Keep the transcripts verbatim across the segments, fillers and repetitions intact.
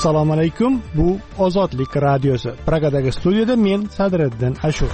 Assalomu alaykum. Bu Ozodlik radiosi. Pragadagi studiyada men Sadriddin Ashur.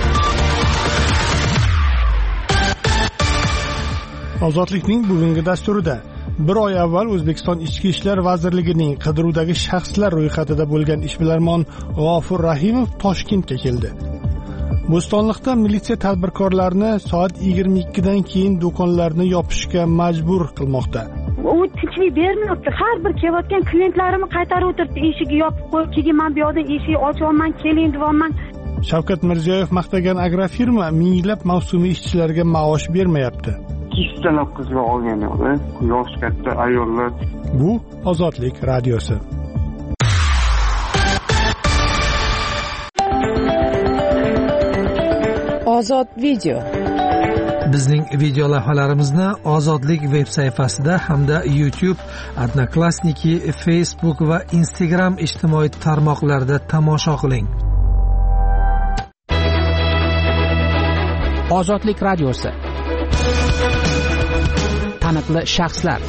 Ozodlikning bugungi dasturida bir oy avval O'zbekiston Ichki ishlar vazirligining qidiruvdagi shaxslar ro'yxatida bo'lgan ishbilarmon G'ofur Rahimov Toshkentga keldi. Bo'stonliqda militsiya tadbirkorlarni soat yigirma ikkidan keyin do'konlarni yopishga majbur qilmoqda. U tinchlik bermayapti. Har bir kelayotgan klientlarimni qaytarib o'tirdi, eshigi yopib qo'yib, keyin men bu yoqdan eshik ochyapman, keling deyapman. Shavkat Mirziyoyev maqtagan agrofirma minglab mavsumiy ishchilarga maosh bermayapti. Kistalab qizlar olganlar, yosh katta ayollar. Bu Ozodlik radiosi. Ozod video. Bizning video lavhalarimizni Ozodlik veb sayfasida hamda YouTube, Odnoklassniki, Facebook va Instagram ijtimoiy tarmoqlarida tomosha qiling. Ozodlik radiosi. Taniqli shaxslar.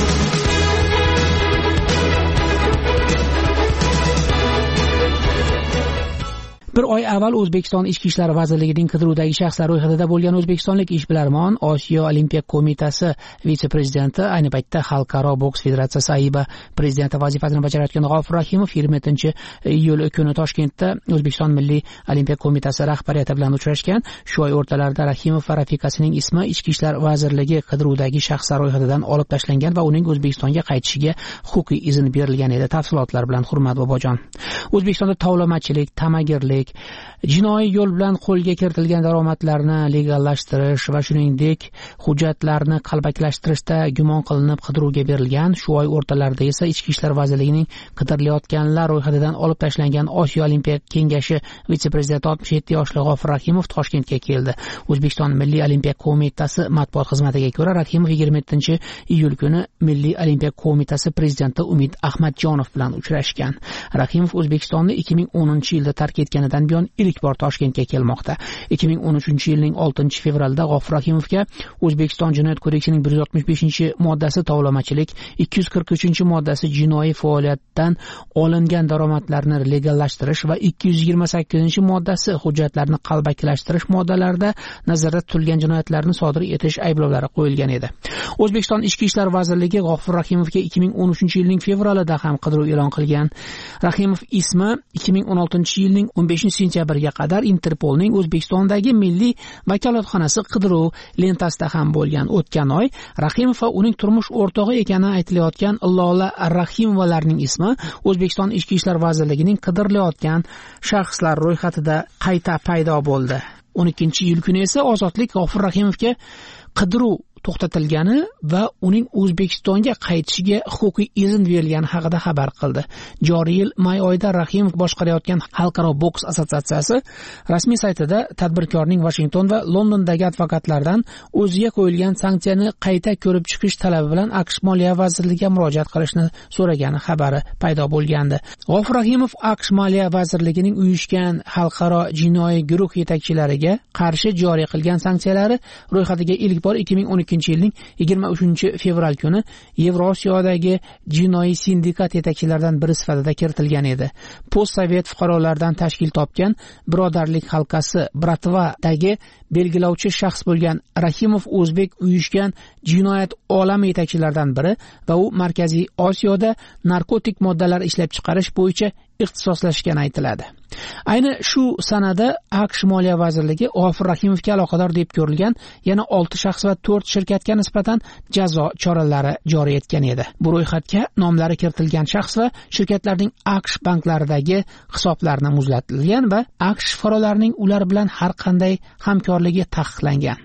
Bir oy avval O'zbekiston Ichki ishlar vazirligining qidiruvdagi shaxslar ro'yxatida bo'lgan o'zbekistonlik ishbilarmon Osiyo Olimpiya qo'mitasi vitse-prezidenti, ayni paytda Xalqaro boks federatsiyasi A I B prezidenti vazifasini bajarayotgan G'ofur Rahimov yigirma yettinchi iyul kuni Toshkentda O'zbekiston Milliy Olimpiya qo'mitasi rahbariyati bilan uchrashgan. Shu oy o'rtalarida Rahimov va rafiqasining ismi Ichki ishlar vazirligi qidiruvdagi shaxslar ro'yxatidan olib tashlangan va uning O'zbekistonga qaytishiga huquqiy izn berilgan edi. Tafsilotlar bilan Hurmat Bobojon. O'zbekistonda tovlamachilik, tamagirlik, jinoiy yo'l bilan qo'lga kiritilgan daromadlarni legallashtirish va shuningdek hujjatlarni qalbakilashtirishda gumon qilinib qidiruvga berilgan. Shu oy o'rtalarida esa Ichki ishlar vazirligining qidirilayotganlar ro'yxatidan olib tashlangan Osiyo Olimpiya kengashi vitse-prezidenti oltmish yetti yoshli G'ofur Rahimov Toshkentga keldi. O'zbekiston Milliy Olimpiya qo'mitasi matbuot xizmatiga ko'ra, Rahimov yigirma yettinchi iyul kuni Milliy Olimpiya qo'mitasi prezidenti Umid Ahmadjonov bilan uchrashgan. Rahimov O'zbekistonni ikki ming o'ninchi yilda tark etganidan buyon ilk bor Toshkentga kelmoqda. ikki ming o'n uchinchi yilning oltinchi fevralda G'ofur Rahimovga O'zbekiston Jinoyat kodeksining bir yuz oltmish beshinchi moddasi tovlamachilik, ikki yuz qirq uchinchi moddasi jinoiy faoliyatdan olingan daromadlarni legallashtirish va ikki yuz yigirma sakkizinchi moddasi hujjatlarni qalbakilashtirish moddalarida nazarda tutilgan jinoyatlarni sodir etish ayblovlari qo'yilgan edi. O'zbekiston Ichki ishlar vazirligi G'ofur Rahimovga ikki ming o'n uchinchi yilning fevralida ham qidiruv e'lon qilgan. Rahimov ismi ikki ming o'n oltinchi yilning o'n beshinchi sentyabrga qadar Interpolning O'zbekistondagi milliy vakolatxonasi qidiruv lentasida ham bo'lgan. O'tgan oy Rahimov va uning turmush o'rtog'i ekani aytilayotgan Lola Rahimovalarning ismi O'zbekiston Ichki ishlar vazirligining qidirilayotgan shaxslar ro'yxatida qayta paydo bo'ldi. o'n ikkinchi iyul kuni esa Ozodlik G'ofur Rahimovga qidiruv to'xtatilgani va uning O'zbekistonga qaytishiga huquqiy izn berilgani haqida xabar qildi. Joriy yil may oyida Rahimov boshqarayotgan Xalqaro boks assotsiatsiyasi rasmiy saytida tadbirkorning Washington va Londondagi advokatlardan o'ziga qo'yilgan sanksiyani qayta ko'rib chiqish talabi bilan AQSh Moliya vazirligiga murojaat qilishni so'ragani xabari paydo bo'lgandi. G'ofur Rahimov AQSh Moliya vazirligining uyushgan xalqaro jinoiy guruh yetakchilariga qarshi joriy qilgan sanksiyalari ro'yxatiga ilk bor ikki ming o'n ikkinchi yilning yigirma uchinchi fevral kuni Yevrosiyodagi jinoiy sindikat yetakchilaridan biri sifatida kiritilgan edi. Postsovet fuqarolardan tashkil topgan Birodarlik halqasi Bratvadagi belgilovchi shaxs bo'lgan Rahimov o'zbek uyushgan jinoyat olami yetakchilaridan biri va u Markaziy Osiyoda narkotik moddalar ishlab chiqarish bo'yicha ixtisoslashgani aytiladi. Ayni shu sanada AQSh Moliya vazirligi G'ofur Rahimovga aloqador deb ko'rilgan yana olti shaxs va to'rt shirkatga nisbatan jazo choralari joriy etgan edi. Bu ro'yxatga nomlari kiritilgan shaxs va shirkatlarning AQSh banklaridagi hisoblarini muzlatilgan va AQSh fuqarolarining ular bilan har qanday hamkorligi taqiqlangan.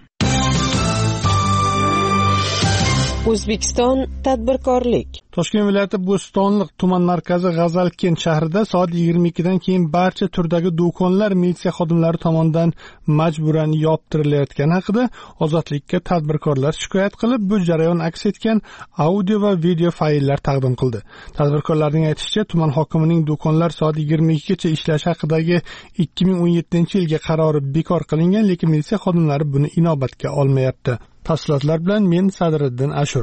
O'zbekiston tadbirkorlik. Toshkent viloyati Bo'stonliq tuman markazi G'azalkent shahrida soat yigirma ikkidan keyin barcha turdagi do'konlar militsiya xodimlari tomonidan majburan yoptirilayotgani haqida Ozodlikka tadbirkorlar shikoyat qilib, bu jarayon aks etgan audio va video fayllar taqdim qildi. Tadbirkorlarning aytishicha, tuman hokimining do'konlar soat yigirma ikkigacha ishlash haqidagi ikki ming o'n yettinchi yilga qarori bekor qilingan, lekin militsiya xodimlari buni inobatga olmayapti. Tafsilotlar bilan men Sadriddin Ashur.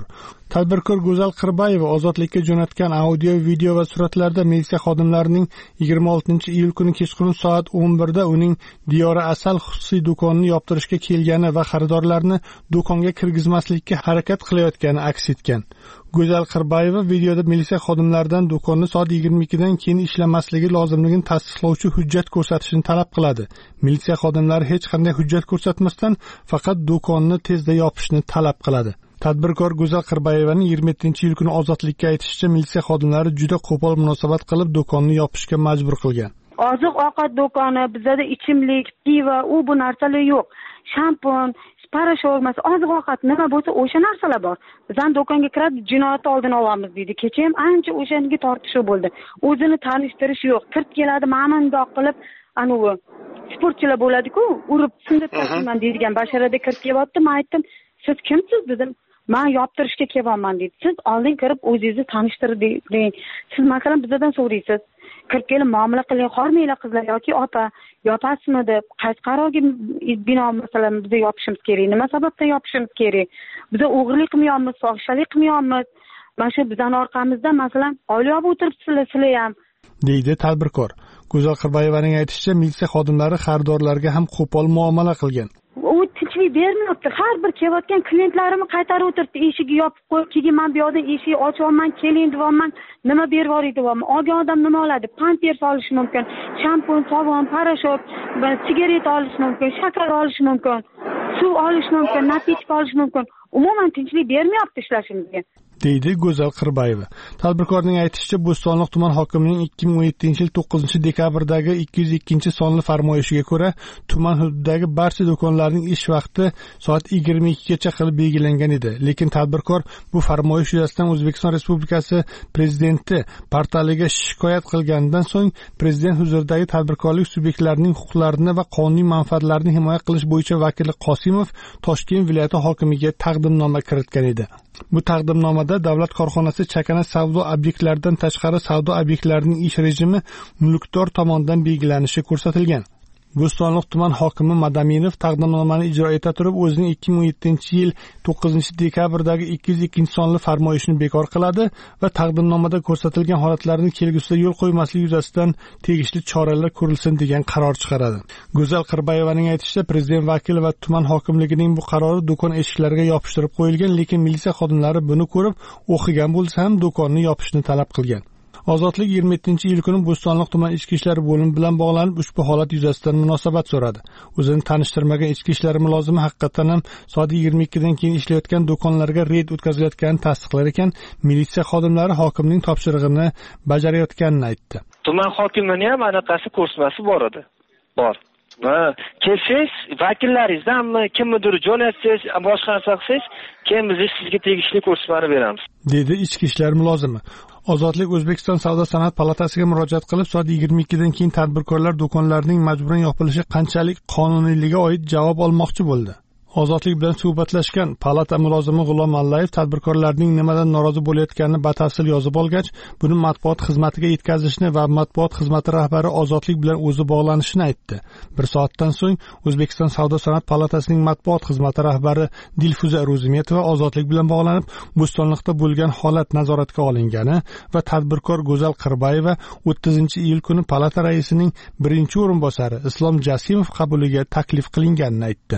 Tadbirkor Go'zal Qirbayeva ozodlikka jo'natgan audio, video va suratlarda militsiya xodimlarining yigirma oltinchi iyul kuni kechqurun soat o'n birda uning Diyora Asal xususiy do'konini yoptirishga kelgani va xaridorlarni do'konga kirgizmaslikka harakat qilayotgani aks etgan. Go'zal Qirbayeva videoda militsiya xodimlaridan do'konni soat yigirma ikkidan keyin ishlamasligi lozimligini tasdiqlovchi hujjat ko'rsatishni talab qiladi. Militsiya xodimlari hech qanday hujjat ko'rsatmasdan faqat do'konni tezda yopishni talab qiladi. Tadbirkor Go'zal Qirbayevaning yigirma yettinchi iyul kuni ozodlikka aytishicha, militsiya xodimlari juda qo'pol munosabat qilib do'konni yopishga majbur qilgan. Oziq-ovqat do'koni, bizda ichimlik, pivo, u bu narsalar yo'q. Shampun, parashovmas, oziq-ovqat nima bo'lsa o'sha narsalar bor. Bizdan do'konga kirib jinoyat oldini olamiz deydi. Kecha ham ancha o'shanga tortishuv bo'ldi. O'zini tanishtirish yo'q. Kirib keladi, ma'ni mundoq qilib, anavi sportchilar bo'ladi-ku, urib sindirib tashlayman deydigan basharada kirib kelyapti. Men aytdim, "Siz kimsiz?" dedim. "Men yoptirishga kelyapman" dedi. "Siz oldin kirib o'zingizni tanishtirib deng. Siz masalan bizdan so'raysiz. Kirib kelib muomala qiling, hormanglar qizlar yoki opa, yopasizmi deb, qaysi qarorga binoan masalan biz yopishimiz kerak, nima sababdan yopishimiz kerak? Biz o'g'irlik qilmayapmiz, fohishalik qilmayapmiz. Mana shu bizning orqamizda masalan oila olib o'tiribsizlar sizlar ham", deydi tadbirkor. Go'zal Qirbayevaning aytishicha, militsiya xodimlari xaridorlarga ham qo'pol muomala qilgan. U tinchlik bermayapti. Har bir kelayotgan klientlarimni qaytarib o'tiribdi, eshigi yopib qo'yib, "Keyin men bu yerdan eshik ochyapman, keling deyapman, nima berib yuboring deyapman. Olgan odam nima oladi? Pampers olishi mumkin, shampun, sovun, parashov, sigaret olishi mumkin, shakar olishi mumkin, suv olishi mumkin, napichka olishi mumkin. Umuman tinchlik bermayapti ishlashimizga", deydi Go'zal Qirbayeva. Tadbirkorning aytishicha, Bo'stonliq tuman hokimining ikki ming o'n yettinchi yil to'qqizinchi dekabrdagi ikki yuz ikkinchi sonli farmoyishiga ko'ra, tuman hududidagi barcha do'konlarning ish vaqti soat yigirma ikkigacha qilib belgilangan edi. Lekin tadbirkor bu farmoyish yuzasidan O'zbekiston Respublikasi Prezidenti portaliga shikoyat qilganidan so'ng, Prezident huzuridagi tadbirkorlik subyektlarining huquqlarini va qonuniy manfaatlarini himoya qilish bo'yicha vakili Qosimov Toshkent viloyati hokimiga taqdimnoma kiritgan edi. Bu taqdimnomada davlat korxonasi chakana savdo obyektlaridan tashqari savdo obyektlarining ish rejimi mulkdor tomonidan belgilanishi ko'rsatilgan. Bo'stonliq tuman hokimi Madaminov taqdimnomani ijro eta turib, o'zining ikki ming o'n yettinchi yil to'qqizinchi dekabrdagi ikki yuz ikkinchi sonli farmoyishni bekor qiladi va taqdimnomada ko'rsatilgan holatlarni kelgusida yo'l qo'ymaslik yuzasidan tegishli choralar ko'rilsin degan qaror chiqaradi. Go'zal Qirbayevaning aytishicha, prezident vakili va tuman hokimligining bu qarori do'kon eshiklariga yopishtirib qo'yilgan, lekin militsiya xodimlari buni ko'rib, o'qigan bo'lsa ham do'konni yopishni talab qilgan. Ozodlik yigirma yettinchi iyul kuni Bo'stonliq tuman ichki ishlar bo'limi bilan bog'lanib ushbu holat yuzasidan munosabat so'radi. O'zini tanishtirmagan ichki ishlar mulozimi haqiqatan ham soat yigirma ikkidan keyin ishlayotgan do'konlarga reyd o'tkazilayotganini tasdiqlar ekan, militsiya xodimlari hokimning topshirig'ini bajarayotganini aytdi. Tuman hokimining ham anaqasi ko'rsatmasi bor edi. Bor. Va kelsangiz, vakillaringizdanmi, kimnidir jo'natsangiz, boshqa narsa qilsangiz, keyin biz sizga tegishli ko'rsatmani beramiz, dedi ichki ishlar mulozimi. Ozodlik O'zbekiston Savdo sanoat palatasiga murojaat qilib, soat yigirma ikkidan keyin tadbirkorlar do'konlarining majburan yopilishi qanchalik qonuniyligiga oid javob olmoqchi bo'ldi. Ozodlik bilan suhbatlashgan palata mulozimi G'ulom Allayev tadbirkorlarning nimadan norozi bo'layotganini batafsil yozib olgach, buni matbuot xizmatiga yetkazishni va matbuot xizmati rahbari Ozodlik bilan o'zi bog'lanishini aytdi. Bir soatdan so'ng O'zbekiston Savdo sanoat palatasining matbuot xizmati rahbari Dilfuza Ro'zimetova Ozodlik bilan bog'lanib, Bo'stonliqda bo'lgan holat nazoratga olingani va tadbirkor Go'zal Qirbayeva o'ttizinchi iyul kuni palata raisining birinchi o'rinbosari Islom Jasimov qabuliga taklif qilinganini aytdi.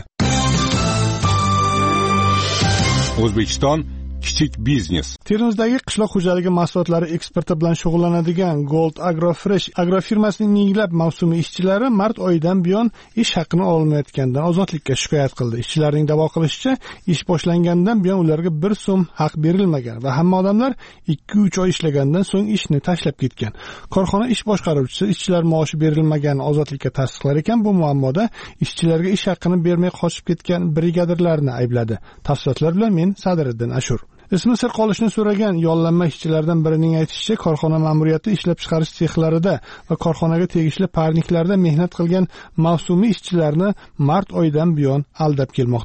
O'zbekiston kichik biznes. Termizdagi qishloq xo'jaligi mahsulotlari eksporti bilan shug'ullanadigan Gold Agrofresh agrofirmasining minglab mavsumiy ishchilari mart oyidan buyon ish haqini olmayotganidan Ozodlikka shikoyat qildi. Ishchilarning da'vo qilishicha, ish boshlangandan buyon ularga bir so'm haq berilmagan va hamma odamlar ikki uch oy ishlagandan so'ng ishni tashlab ketgan. Korxona ish boshqaruvchisi ishchilar maoshi berilmaganini Ozodlikka tasdiqlar ekan, bu muammoda ishchilarga ish haqini bermay qochib ketgan brigadirlarni aybladi. Tafsilotlar bilan men Sadiriddin Ashur. Ismi sir qolishni so'ragan yollanma ishchilardan birining aytishicha, korxona ma'muriyati ishlab chiqarish sexlarida va korxonaga tegishli parniklarda mehnat qilgan mavsumiy ishchilarni mart oyidan buyon aldab kelmoqda.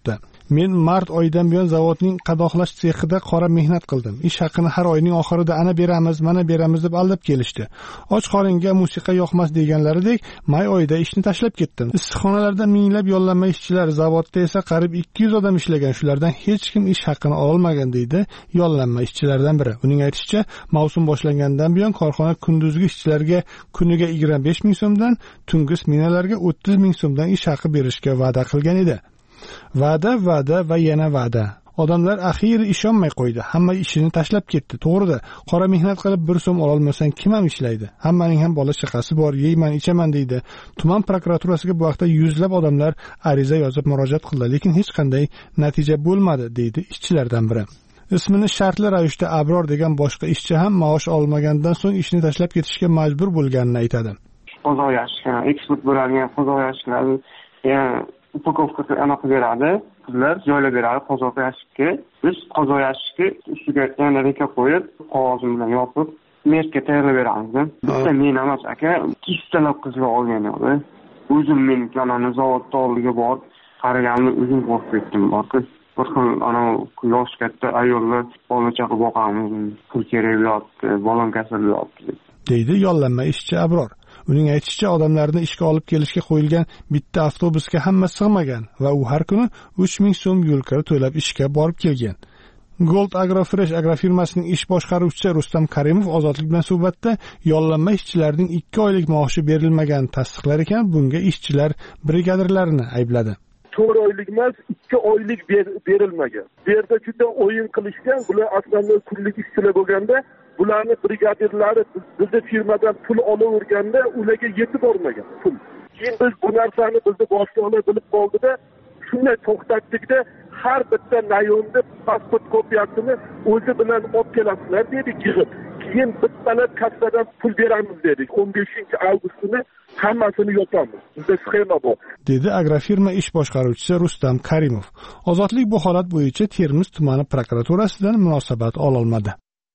Men mart oyidan buyon zavodning qadoqlash sexida qora mehnat qildim. Ish haqini har oyning oxirida ana beramiz, mana beramiz deb aldab kelishdi. Och qoringa musiqa yoqmas deganlaridek may oyida ishni tashlab ketdim. Issiqxonalarda minglab yollanma ishchilar, zavodda esa qariyb ikki yuz odam ishlagan. Shulardan hech kim ish haqini olmagan deydi yollanma ishchilardan biri. Uning aytishicha, mavsum boshlangandan buyon korxona kunduzgi ishchilarga kuniga yigirma besh ming so'mdan, tungi smenalarga o'ttiz ming so'mdan ish haqi berishga va'da qilgan edi. Va'da, va'da va yana va'da. Odamlar axiyri ishonmay qo'ydi. Hamma ishini tashlab ketdi. To'g'rida, qora mehnat qilib bir so'm ola olmasang kim ham ishlaydi? Hammaning ham bola chaqasi bor, yeyman, ichaman deydi. Tuman prokuraturasiga bu vaqtda yuzlab odamlar ariza yozib murojaat qildi, lekin hech qanday natija bo'lmadi, deydi ishchilardan biri. Ismini shartli ravishda Abror degan boshqa ishchi ham maosh olmagandan so'ng ishni tashlab ketishga majbur bo'lganini aytadi. Qozoq yashik, eksport bo'ladigan qozoq yashiklarni, ya'ni upakovkasi anaqa beradi, qizlar joylab beradi qozoq yashikka. Biz qozoq yashikka ustiga yana reka qo'yib, qog'oz bilan yopib, merkka tayyorlab beramiz. Bitta men emas aka, kistalab qizlar olgan edi. O'zim men kanalni zavodda oldiga borib, qaraganimni o'zim qo'rqib ketdim. Borku, bir xil ana yosh katta ayollar bola chaqa boqamiz, pul kerak bo'lyapti, bolam kasal bo'lyapti, deydi yollanma ishchi Abror. Uning aytishicha, odamlarni ishga olib kelishga qo'yilgan bitta avtobusga hamma sig'magan va u har kuni uch ming so'm yo'l kira to'lab ishga borib kelgan. Gold Agrofresh agrofirmasining ish boshqaruvchisi Rustam Karimov Ozodlik bilan suhbatda yollanma ishchilarning ikki oylik maoshi berilmaganini tasdiqlar ekan, bunga ishchilar brigadirlarini aybladi. to'rt oylik emas, ikki oylik berilmagan. Bu yerda juda o'yin qilishgan, bular aslida kunlik ishchilar bo'lganda, bularni brigadirlari bizni firmadan pul olaverganda, ularga yetib bormagan pul. Keyin biz bu narsani bizni boshliqlar bilib qoldida, shunday to'xtatdikda, har bitta rayonda pasport kopiyasini o'zi bilan olib kelasizlar dedik yig'ib. Keyin bittalab kassadan pul beramiz dedik. o'n beshinchi avgust kuni hammasini yopamiz. Bizda sxema bor, dedi agrofirma ish boshqaruvchisi Rustam Karimov. Ozodlik bu holat bo'yicha Termiz tumani prokuraturasidan munosabat ola olmadi.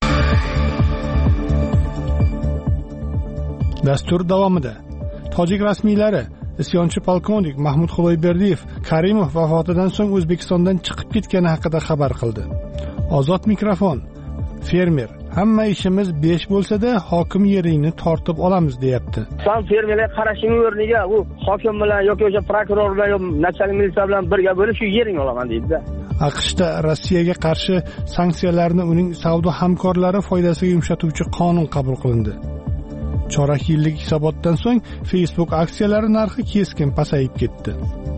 Dastur davomida tojik rasmiylari isyonchi polkovnik Mahmud Xudoyberdiyev Karimov vafotidan so'ng O'zbekistondan chiqib ketgani haqida xabar qildi. Ozod mikrofon. Fermer: hamma ishimiz besh bo'lsa-da, hokim yeringni tortib olamiz, deyapti. Sen fermerlar qarashing o'rniga u hokim bilan yoki o'sha prokuror bilan yoki nacholik militsiya bilan birga bo'lib shu yeringni olaman deydi-da. AQShda Rossiyaga qarshi sanksiyalarni uning savdo hamkorlari foydasiga yumshatuvchi qonun qabul qilindi. Chorak yillik hisobotdan so'ng Facebook aksiyalari narxi keskin pasayib ketdi.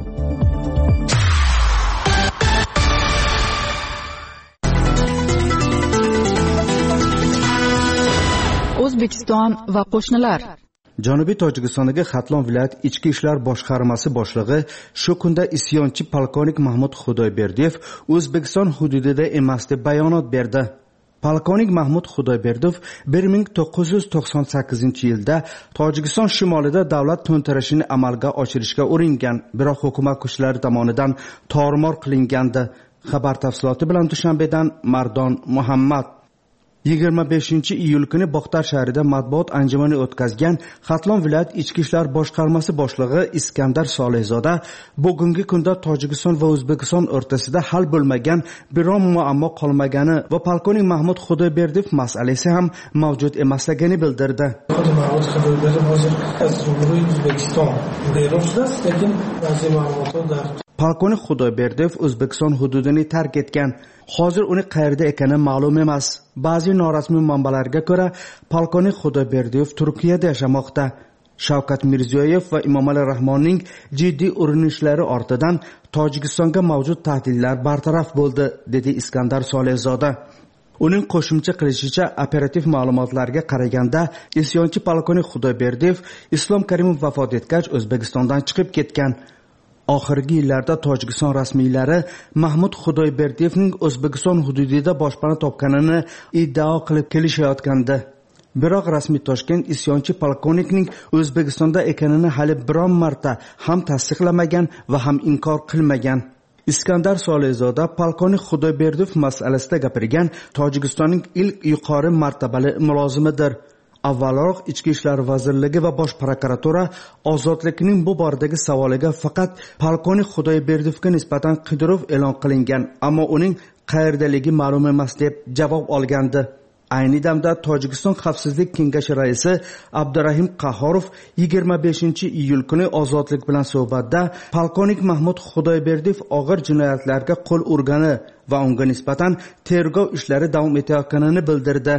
O'zbekiston va qo'shnilar. Janubiy Tojikistondagi Xatlon viloyat ichki ishlar boshqarmasi boshlig'i shu kunda isyonchi polkovnik Mahmud Xudoyberdiyev O'zbekiston hududida emas deb bayonot berdi. Polkovnik Mahmud Xudoyberdiyev bir ming to'qqiz yuz to'qson sakkizinchi yilda Tojikiston shimolida davlat to'ntarishini amalga oshirishga uringan, biroq hukumat kuchlari tomonidan tormor qilingandi. Xabar tafsiloti bilan Dushanbedan Mardon Muhammad. yigirma beshinchi iyul kuni Bog'tar shahrida matbuot anjumani o'tkazgan Xatlon viloyat ichki ishlar boshqarmasi boshlig'i Iskandar Solihzoda bugungi kunda Tojikiston va O'zbekiston o'rtasida hal bo'lmagan biron muammo qolmagani va polkovnik Mahmud Xudoyberdiyev masalasi ham mavjud emasligini bildirdi. Mahmud Xudoyberdiyev hozir O'zbekiston lekin ba'zi ma'lumotlar Polkovnik Xudoyberdiyev O'zbekiston hududini tark etgan. Hozir uni qayerda ekani ma'lum emas. Ba'zi norasmiy manbalarga ko'ra, polkovnik Xudoyberdiyev Turkiyada yashamoqda. Shavkat Mirziyoyev va Emomali Rahmonning jiddiy urinishlari ortidan Tojikistonga mavjud tahdidlar bartaraf bo'ldi, dedi Iskandar Solihzoda. Uning qo'shimcha qilishicha, operativ ma'lumotlarga qaraganda, isyonchi polkovnik Xudoyberdiyev Islom Karimov vafot etgach O'zbekistondan chiqib ketgan. Oxirgi yillarda Tojikiston rasmiylari Mahmud Xudoyberdiyevning O'zbekiston hududida boshpana topganini iddao qilib kelishayotgandi. Biroq rasmiy Toshkent isyonchi polkovnikning O'zbekistonda ekanini hali biron marta ham tasdiqlamagan va ham inkor qilmagan. Iskandar Solihzoda polkovnik Xudoyberdiyev masalasida gapirgan Tojikistonning ilk yuqori martabali mulozimidir. avvalroq ichki ishlar vazirligi va bosh prokuratura ozodlikning bu boradagi savoliga faqat polkovnik Xudoyberdiyevga nisbatan qidiruv e'lon qilingan, ammo uning qayerdaligi ma'lum emas deb javob olgandi. Ayni damda Tojikiston Xavfsizlik kengashi raisi Abdurahim Qahorov yigirma beshinchi iyul kuni ozodlik bilan suhbatda polkovnik Mahmud Xudoyberdiyev og'ir jinoyatlarga qo'l urgani va unga nisbatan tergov ishlari davom etayotganini bildirdi.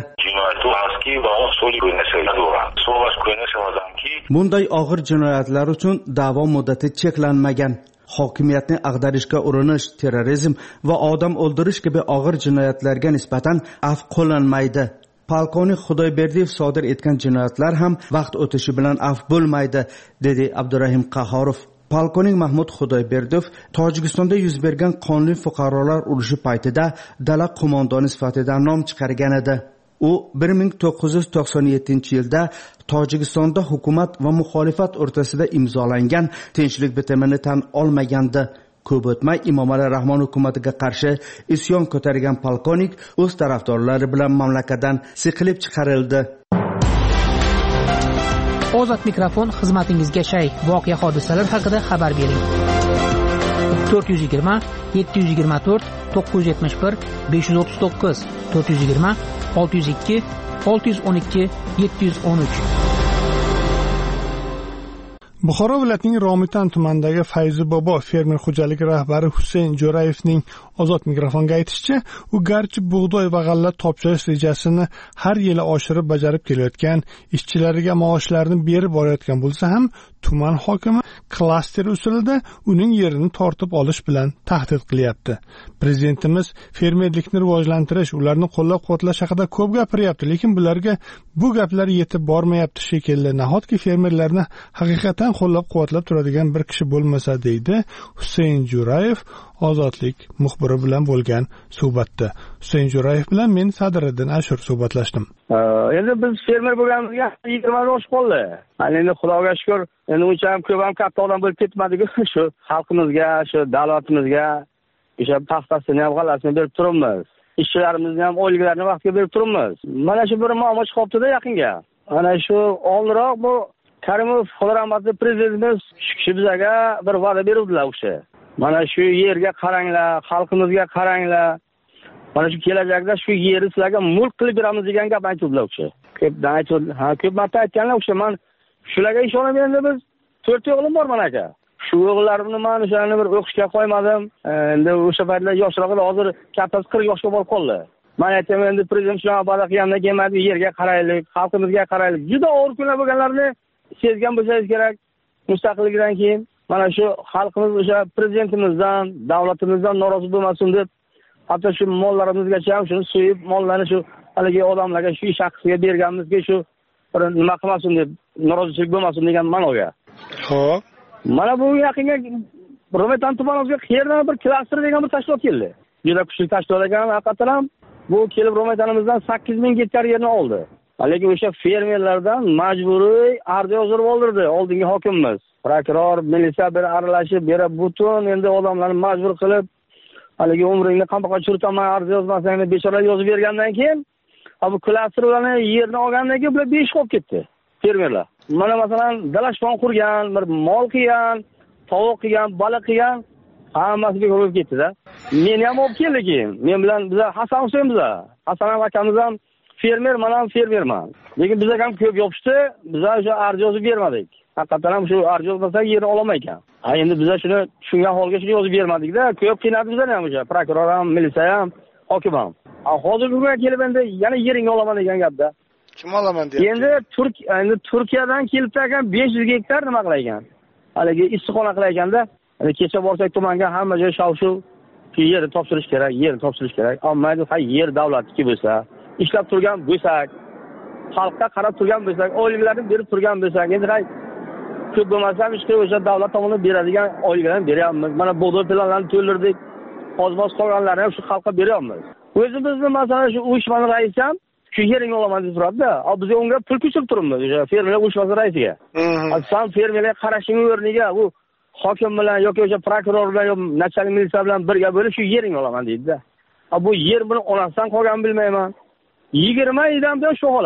Bunday og'ir jinoyatlar uchun da'vo muddati cheklanmagan. Hokimiyatni ag'darishga urinish, terrorizm va odam o'ldirish kabi og'ir jinoyatlarga nisbatan af qo'llanmaydi. Polkovnik Xudoyberdiyev sodir etgan jinoyatlar ham vaqt o'tishi bilan af bo'lmaydi, dedi Abdurahim Qahorov. Polkovnik Mahmud Xudoyberdiyev Tojikistonda yuz bergan qonli fuqarolar urushi paytida dala qo'mondoni sifatida nom chiqargan edi. U bir ming to'qqiz yuz to'qson yettinchi yilda Tojikistonda hukumat va muxolifat o'rtasida imzolangan tinchlik bitimini tan olmagandi. Ko'p o'tmay Emomali Rahmon hukumatiga qarshi isyon ko'targan polkovnik o'z tarafdorlari bilan mamlakatdan siqilib chiqarildi. Ozod mikrofon xizmatingizga shay. Voqea hodisalar haqida xabar bering. to'rt yuz yigirma yetti yuz yigirma to'rt to'qqiz yuz yetmish bir besh yuz o'ttiz to'qqiz to'rt yuz yigirma olti yuz ikki olti yuz o'n ikki yetti yuz o'n uch. Buxoro viloyatining Romitan tumanidagi Fayzi Bobo fermer xo'jaligi rahbari Husayn Jo'rayevning ozod mikrofonga aytishicha, u garchi bug'doy va g'alla topshirish rejasini har yili oshirib bajarib kelayotgan, ishchilariga maoshlarini berib borayotgan bo'lsa ham, tuman hokimi klaster usulida uning yerini tortib olish bilan tahdid qilyapti. Prezidentimiz fermerlikni rivojlantirish, ularni qo'llab-quvvatlash haqida ko'p gapiryapti, lekin bularga bu gaplar yetib bormayapti shekilli. Nahotki fermerlarni haqiqatan qo'llab-quvvatlab turadigan bir kishi bo'lmasa, deydi Husayn Jo'rayev Ozodlik muxbiri bilan bo'lgan suhbatda. Husayn Jo'rayev bilan men Sadriddin Ashur suhbatlashdim. Endi biz fermer bo'lganimizga yigirma yil oshib qoldi. Endi Xudoga shukr, endi uncha ham ko'p ham katta odam bo'lib ketmadik-ku, shu xalqimizga, shu davlatimizga o'sha paxtasini ham g'allasini berib turibmiz. Ishchilarimizni ham oyliklarini vaqtga berib turibmiz. Mana shu bir muammo chiqibdi-da yaqinga. Ana shu oldinroq bu Karimov Xudo rahmatli prezidentimiz shu kishi bizga bir va'da beruvdilar o'sha. Mana shu yerga qaranglar, xalqimizga qaranglar. Mana shu kelajakda shu yerni sizlarga mulk qilib beramiz degan gap aytuvdilar o'sha. Ko'pdan aytuvdi, ha ko'p marta aytganlar o'sha. Men shularga ishonib endi biz to'rt o'g'lim bor mana aka. Shu o'g'illarimni men o'shani bir o'qishga qo'ymadim. Endi o'sha paytlar yoshroq edi, hozir kattasi qirq yoshga borib qoldi. Men aytaman endi prezident shunaqa va'da qilgandan keyin men yerga qaraylik, xalqimizga qaraylik. Juda og'ir kunlar bo'lganlarni sezgan bo'lsangiz kerak. Mustaqillikdan keyin mana shu xalqimiz o'sha prezidentimizdan, davlatimizdan norozi bo'lmasin deb, hatto shu mollarimizgacha ham shuni so'yib, mollarni shu haligi odamlarga shu shaxsga berganimizga shu bir nima qilmasin deb, norozichilik bo'lmasin degan ma'noga. Xo'p. Mana bu yaqinga Romitan tumanimizga qayerdan bir klaster degan bir tashkilot keldi. Juda kuchli tashkilot ekan, haqiqatan ham bu kelib Romitanimizdan sakkiz ming gektar yerni oldi. Lekin o'sha fermerlardan majburiy arz yozdirib oldirdi oldingi hokimimiz. Prokuror, militsiya bir aralashib, berib butun endi odamlarni majbur qilib, haligi umringni qandoqqa churitaman, arz yozmasang deb bechoralar yozib bergandan keyin, bu klaster ularni yerni olgandan keyin bular besh qolib ketdi, fermerlar. Mana masalan, dalashpon qurgan, bir mol qilgan, tovuq qilgan, baliq qilgan, hammasi bekor bo'lib ketdi-da. Meni ham olib keldi keyin. Men bilan biz Hasan Husayn biz. Hasan akamiz ham fermer, men ham fermerman. Lekin bizga ham ko'p yopishdi, biz o'sha arz yozib bermadik. Haqiqatan ham shu arz yozmasa yerni ololmay ekan. Ha endi biz shuni tushungan holga shuni yozib bermadik-da, ko'p qiynadi bizlarni ham o'sha prokuror ham, militsiya ham, hokim ham. Ha hozir bunga kelib endi yana yeringni olaman degan gapda. Kim olaman deyapti? Endi Turk endi Turkiyadan kelib ekan besh yuz gektar nima qilar ekan? Haligi issiqxona qilar ekanda, endi kecha borsak tumanga hamma joy shav-shuv, yerni topshirish kerak, yerni topshirish kerak. Ammo hay yer davlatniki bo'lsa, ishlab turgan bo'lsak, xalqqa qarab turgan bo'lsak, oyliklarni berib turgan bo'lsak, endi hay ko'p bo'lmasa ham ishga o'sha davlat tomonidan beradigan oyliklarni beryapmiz. Mana bug'doy planlarini to'ldirdik. Hozmoz qolganlarni ham shu xalqqa beryapmiz. O'zimizni masalan shu uyushmani raisi ham shu yeringni olaman deb turadi-da. Biz unga pul ko'chirib turibmiz o'sha fermerlar uyushmasi raisiga. San fermerlarga qarashing o'rniga u hokim bilan yoki o'sha prokuror bilan yoki nachalik militsiya bilan birga bo'lib shu yeringni olaman deydi-da. Bu yer buni onasidan qolgan bilmayman. yigirma yildan beri shu holat.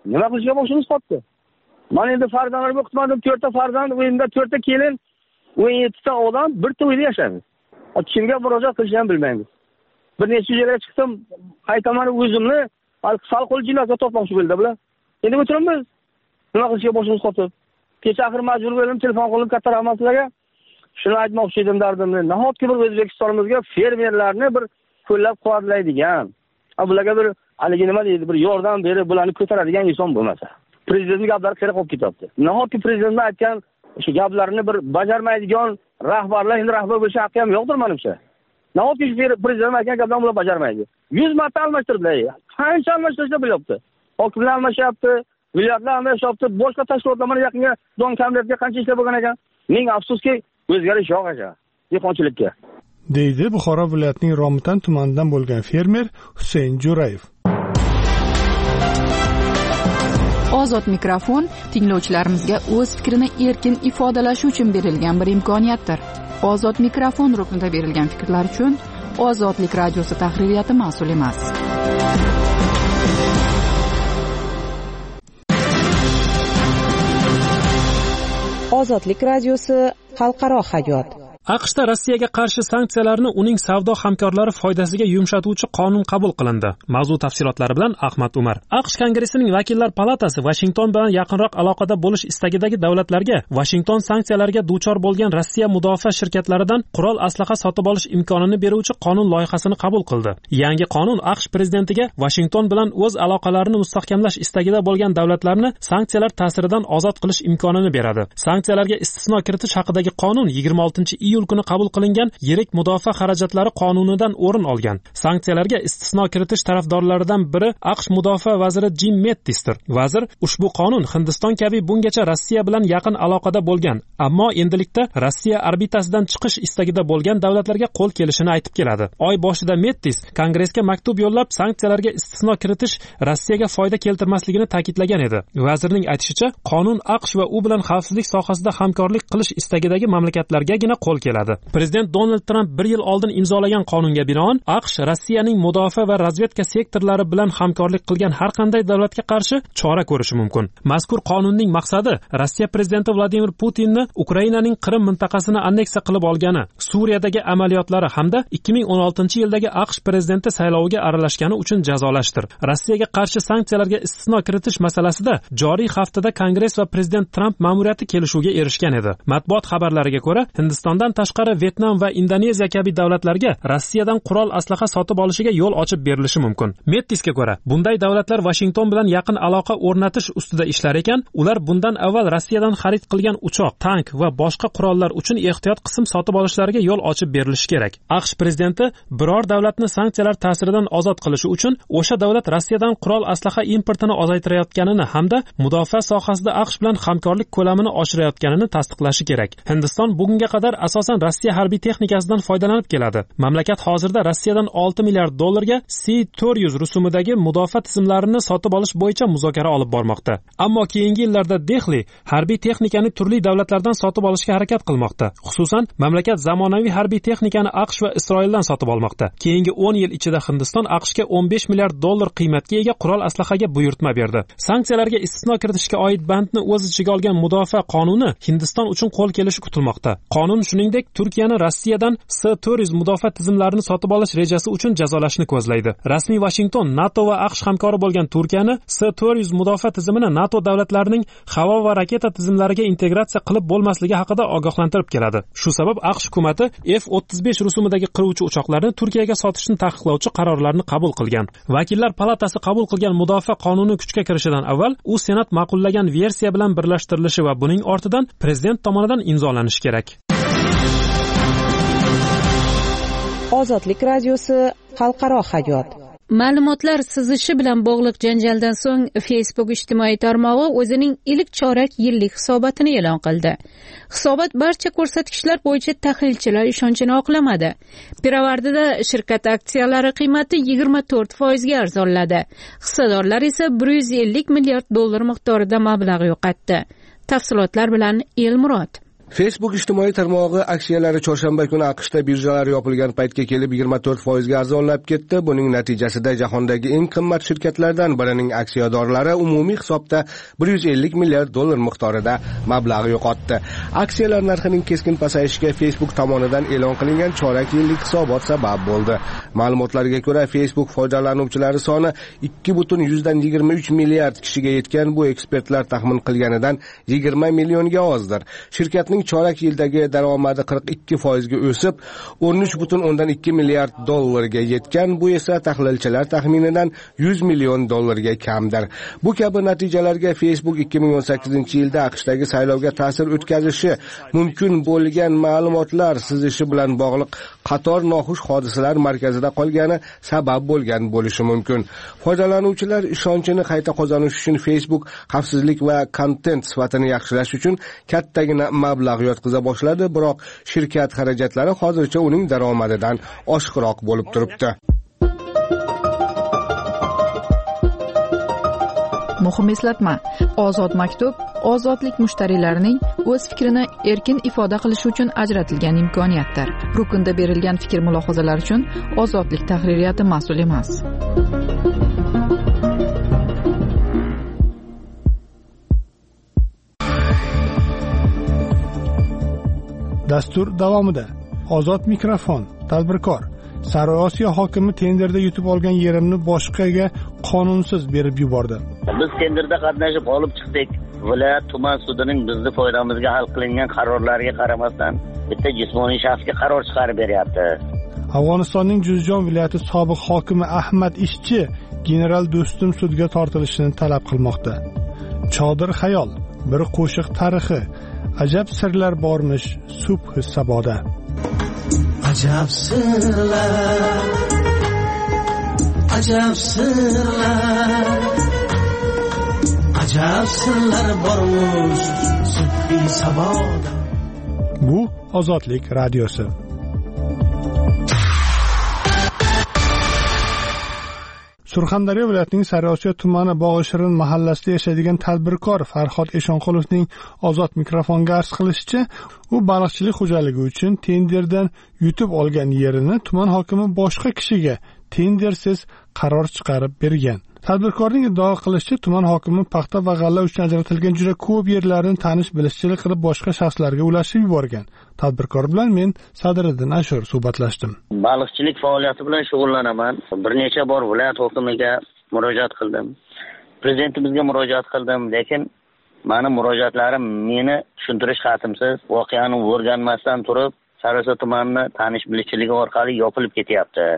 nima qilishga boshimiz qotdi. Mana endi farzandlarga o'qitmadim, to'rtta farzand, uyimda to'rtta kelin, o'n yettita odam bir to'yda yashaymiz. Kimga murojaat qilishni ham bilmaymiz. Bir necha yerga chiqdim, qaytaman o'zimni sal qo'l jilovga to'plamoqchi bo'ldi bular. Endi o'tiramiz. Nima qilishga boshimiz qotib. Kecha axir majbur bo'ldim, telefon qilib katta rahmat sizlarga. Shuni aytmoqchi edim dardimni. Nahotki bir O'zbekistonimizga fermerlarni bir qo'llab-quvvatlaydigan, bularga bir haligi nima deydi, bir yordam berib, bularni ko'taradigan inson bo'lmasa. Prezidentning gaplari kerak olib ketyapti. Nahotki prezidentning aytgan o'sha gaplarini bir bajarmaydigan rahbarlar endi rahbar bo'lish haqqi ham yo'qdir menimcha. Nahotki prezident aytgan gaplarni ular bajarmaydi. yuz marta almashtirdilar. Qancha almashtirishni bilyapti. Hokimlar almashyapti, viloyatlar almashyapti, boshqa tashkilotlar mana yaqinga don kamletga qancha ishlab bo'lgan ekan. Ming afsuski, o'zgarish yo'q ekan dehqonchilikka. deydi Buxoro viloyatining Romitan tumanidan bo'lgan fermer Husayn Jo'rayev. Ozod mikrofon tinglovchilarimizga o'z fikrini erkin ifodalashi uchun berilgan bir imkoniyatdir. Ozod mikrofon ruknida berilgan fikrlar uchun Ozodlik radiosi tahririyati mas'ul emas. Ozodlik radiosi xalqaro hayot. AQShda Rossiyaga qarshi sanksiyalarni uning savdo hamkorlari foydasiga yumshatuvchi qonun qabul qilindi. Mavzu tafsilotlari bilan Ahmad Umar. AQSh Kongressining vakillar palatasi Washington bilan yaqinroq aloqada bo'lish istagidagi davlatlarga Washington sanksiyalarga duchor bo'lgan Rossiya mudofaa shirkatlaridan qurol aslaha sotib olish imkonini beruvchi qonun loyihasini qabul qildi. Yangi qonun AQSh prezidentiga Washington bilan o'z aloqalarini mustahkamlash istagida bo'lgan davlatlarni sanksiyalar ta'siridan ozod qilish imkonini beradi. Sanksiyalarga istisno kiritish haqidagi qonun yigirma oltinchi iyul kuni qabul qilingan yirik mudofaa xarajatlari qonunidan o'rin olgan. Sanksiyalarga istisno kiritish tarafdorlaridan biri AQSh mudofaa vaziri Jim Mattisdir. Vazir ushbu qonun Hindiston kabi bungacha Rossiya bilan yaqin aloqada bo'lgan, ammo endilikda Rossiya orbitasidan chiqish istagida bo'lgan davlatlarga qo'l kelishini aytib keladi. Oy boshida Mattis Kongressga maktub yo'llab sanksiyalarga istisno kiritish Rossiyaga foyda keltirmasligini ta'kidlagan edi. Vazirning aytishicha, qonun AQSh va u bilan xavfsizlik sohasida hamkorlik qilish istagidagi mamlakatlargagina qo'l keladi. Prezident Donald Trump bir yil oldin imzolagan qonunga binoan AQSh Rossiyaning mudofaa va razvedka sektorlari bilan hamkorlik qilgan har qanday davlatga qarshi chora ko'rishi mumkin. Mazkur qonunning maqsadi Rossiya prezidenti Vladimir Putinni Ukrainaning Qrim mintaqasini anneksiya qilib olgani, Suriyadagi amaliyotlari hamda ikki ming o'n oltinchi yildagi AQSh prezidenti sayloviga aralashgani uchun jazolashdir. Rossiyaga qarshi sanksiyalarga istisno kiritish masalasida joriy haftada Kongress va prezident Trump ma'muriyati kelishuvga erishgan edi. Matbuot xabarlariga ko'ra, Hindistondan tashqari Vietnam va Indoneziya kabi davlatlarga Rossiyadan qurol aslaha sotib olishiga yo'l ochib berilishi mumkin. Mattisga ko'ra, bunday davlatlar Washington bilan yaqin aloqa o'rnatish ustida ishlar ekan, ular bundan avval Rossiyadan xarid qilgan uchoq, tank va boshqa qurollar uchun ehtiyot qism sotib olishlariga yo'l ochib berilishi kerak. AQSh prezidenti biror davlatni sanksiyalar ta'siridan ozod qilishi uchun o'sha davlat Rossiyadan qurol aslaha importini ozaytirayotganini hamda mudofaa sohasida AQSh bilan hamkorlik ko'lamini oshirayotganini tasdiqlashi kerak. Hindiston bugunga qadar asosan Rossiya harbiy texnikasidan foydalanib keladi. Mamlakat hozirda Rossiyadan olti milliard dollarga S to'rt yuz rusumidagi mudofaa tizimlarini sotib olish bo'yicha muzokara olib bormoqda. Ammo keyingi yillarda Dehli harbiy texnikani turli davlatlardan sotib olishga harakat qilmoqda. Xususan, mamlakat zamonaviy harbiy texnikani AQSh va Isroildan sotib olmoqda. Keyingi o'n yil ichida Hindiston AQShga o'n besh milliard dollar qiymatga ega qurol aslahaga buyurtma berdi. Sanksiyalarga istisno kiritishga oid bandni o'z ichiga olgan mudofaa qonuni Hindiston uchun qo'l kelishi kutilmoqda. Qonun shuningdek Turkiyani Rossiyadan S to'rt yuz mudofaa tizimlarini sotib olish rejasi uchun jazolashni ko'zlaydi. Rasmiy Washington NATO va AQSh hamkori bo'lgan Turkiyani S to'rt yuz mudofaa tizimini NATO davlatlarining havo va raketa tizimlariga integratsiya qilib bo'lmasligi haqida ogohlantirib keladi. Shu sabab AQSh hukumatı F o'ttiz besh rusumidagi qiruvchi uchoqlarni Turkiyaga sotishni taqiqlovchi qarorlarni qabul qilgan. Vakillar palatasi qabul qilgan mudofaa qonuni kuchga kirishidan avval u Senat ma'qullagan versiya bilan birlashtirilishi va buning ortidan prezident tomonidan imzolanishi kerak. Ozodlik radiosi xalqaro hayot. Ma'lumotlar sizishi bilan bog'liq janjaldan so'ng Facebook ijtimoiy tarmog'i o'zining ilk chorak yillik hisobotini e'lon qildi. Hisobot barcha ko'rsatkichlar bo'yicha tahlilchilar ishonchini oqlamadi. Pirovardida shirkat aksiyalari qiymati yigirma to'rt foizga arzonladi. Hissadorlar esa bir yuz ellik milliard dollar miqdorida mablag' yo'qotdi. Tafsilotlar bilan Elmurod. Facebook ijtimoiy tarmog'i aksiyalari chorshanba kuni AQShda birjalar yopilgan paytga kelib yigirma to'rt foizga arzonlab ketdi. Buning natijasida jahondagi eng qimmat shirkatlardan birining aksiyadorlari umumiy hisobda bir yuz ellik milliard dollar miqdorida mablag' yo'qotdi. Aksiyalar narxining keskin pasayishiga Facebook tomonidan e'lon qilingan chorak yillik hisobot sabab bo'ldi. Ma'lumotlarga ko'ra, Facebook foydalanuvchilari soni ikki butun yigirma uch milliard kishiga yetgan. Bu ekspertlar taxmin qilganidan yigirma millionga ozdir. Shirkatning chorak yildagi daromadi qirq ikki foizga o'sib, o'n uch butun o'ndan ikki milliard dollarga yetgan. Bu esa tahlilchilar taxminidan yuz million dollarga kamdir. Bu kabi natijalarga Facebook ikki ming o'n sakkizinchi yilda AQShdagi saylovga ta'sir o'tkazishi mumkin bo'lgan ma'lumotlar sizishi bilan bog'liq qator noxush hodisalar markazida qolgani sabab bo'lgan bo'lishi mumkin. Foydalanuvchilar ishonchini qayta qozonish uchun Facebook xavfsizlik va kontent sifatini yaxshilash uchun kattagina mablag' yotqiza boshladi, biroq shirkat xarajatlari hozircha uning daromadidan oshiqroq bo'lib turibdi. Muhim eslatma: Ozod maktub ozodlik mushtariylarining o'z fikrini erkin ifoda qilishi uchun ajratilgan imkoniyatdir. Rukunda berilgan fikr mulohazalar uchun Ozodlik tahririyati mas'ul emas. Dastur davomida Ozod mikrofon. Tadbirkor: Sariosiyo hokimi tenderda yutib olgan yerimni boshqaga qonunsiz berib yubordi. Biz tenderda qatnashib g'olib chiqdik. Viloyat tuman sudining bizni foydamizga hal qilingan qarorlariga qaramasdan bitta jismoniy shaxsga qaror chiqarib beryapti. Afg'onistonning Juzjon viloyati sobiq hokimi Ahmad Ishchi general Do'stum sudga tortilishini talab qilmoqda. Chodir xayol, bir qo'shiq tarixi, ajab sirlar bormish subhi saboda. Ajab sirlar, ajab sirlar, ajab sirlar bormish subhi saboda. Bu Ozodlik radiosi. Surxondaryo viloyatining Sariosiyo tumani Bog'ishirin mahallasida yashaydigan tadbirkor Farhod Eshonqulovning Ozod mikrofonga arz qilishicha, u baliqchilik xo'jaligi uchun tenderdan yutib olgan yerini tuman hokimi boshqa kishiga tendersiz qaror chiqarib bergan. Tadbirkorning iddao qilishicha, tuman hokimi paxta va g'alla uchun ajratilgan juda ko'p yerlarni tanish bilishchilik qilib boshqa shaxslarga ulashib yuborgan. Tadbirkor bilan men Sadriddin Ashur suhbatlashdim. Baliqchilik faoliyati bilan shug'ullanaman. Bir necha bor viloyat hokimiga murojaat qildim. Prezidentimizga murojaat qildim, lekin meni murojaatlarim meni tushuntirish xatimsiz, voqeani o'rganmasdan turib, Sariosiyo tumanini tanish bilishchiligi orqali yopilib ketyapti.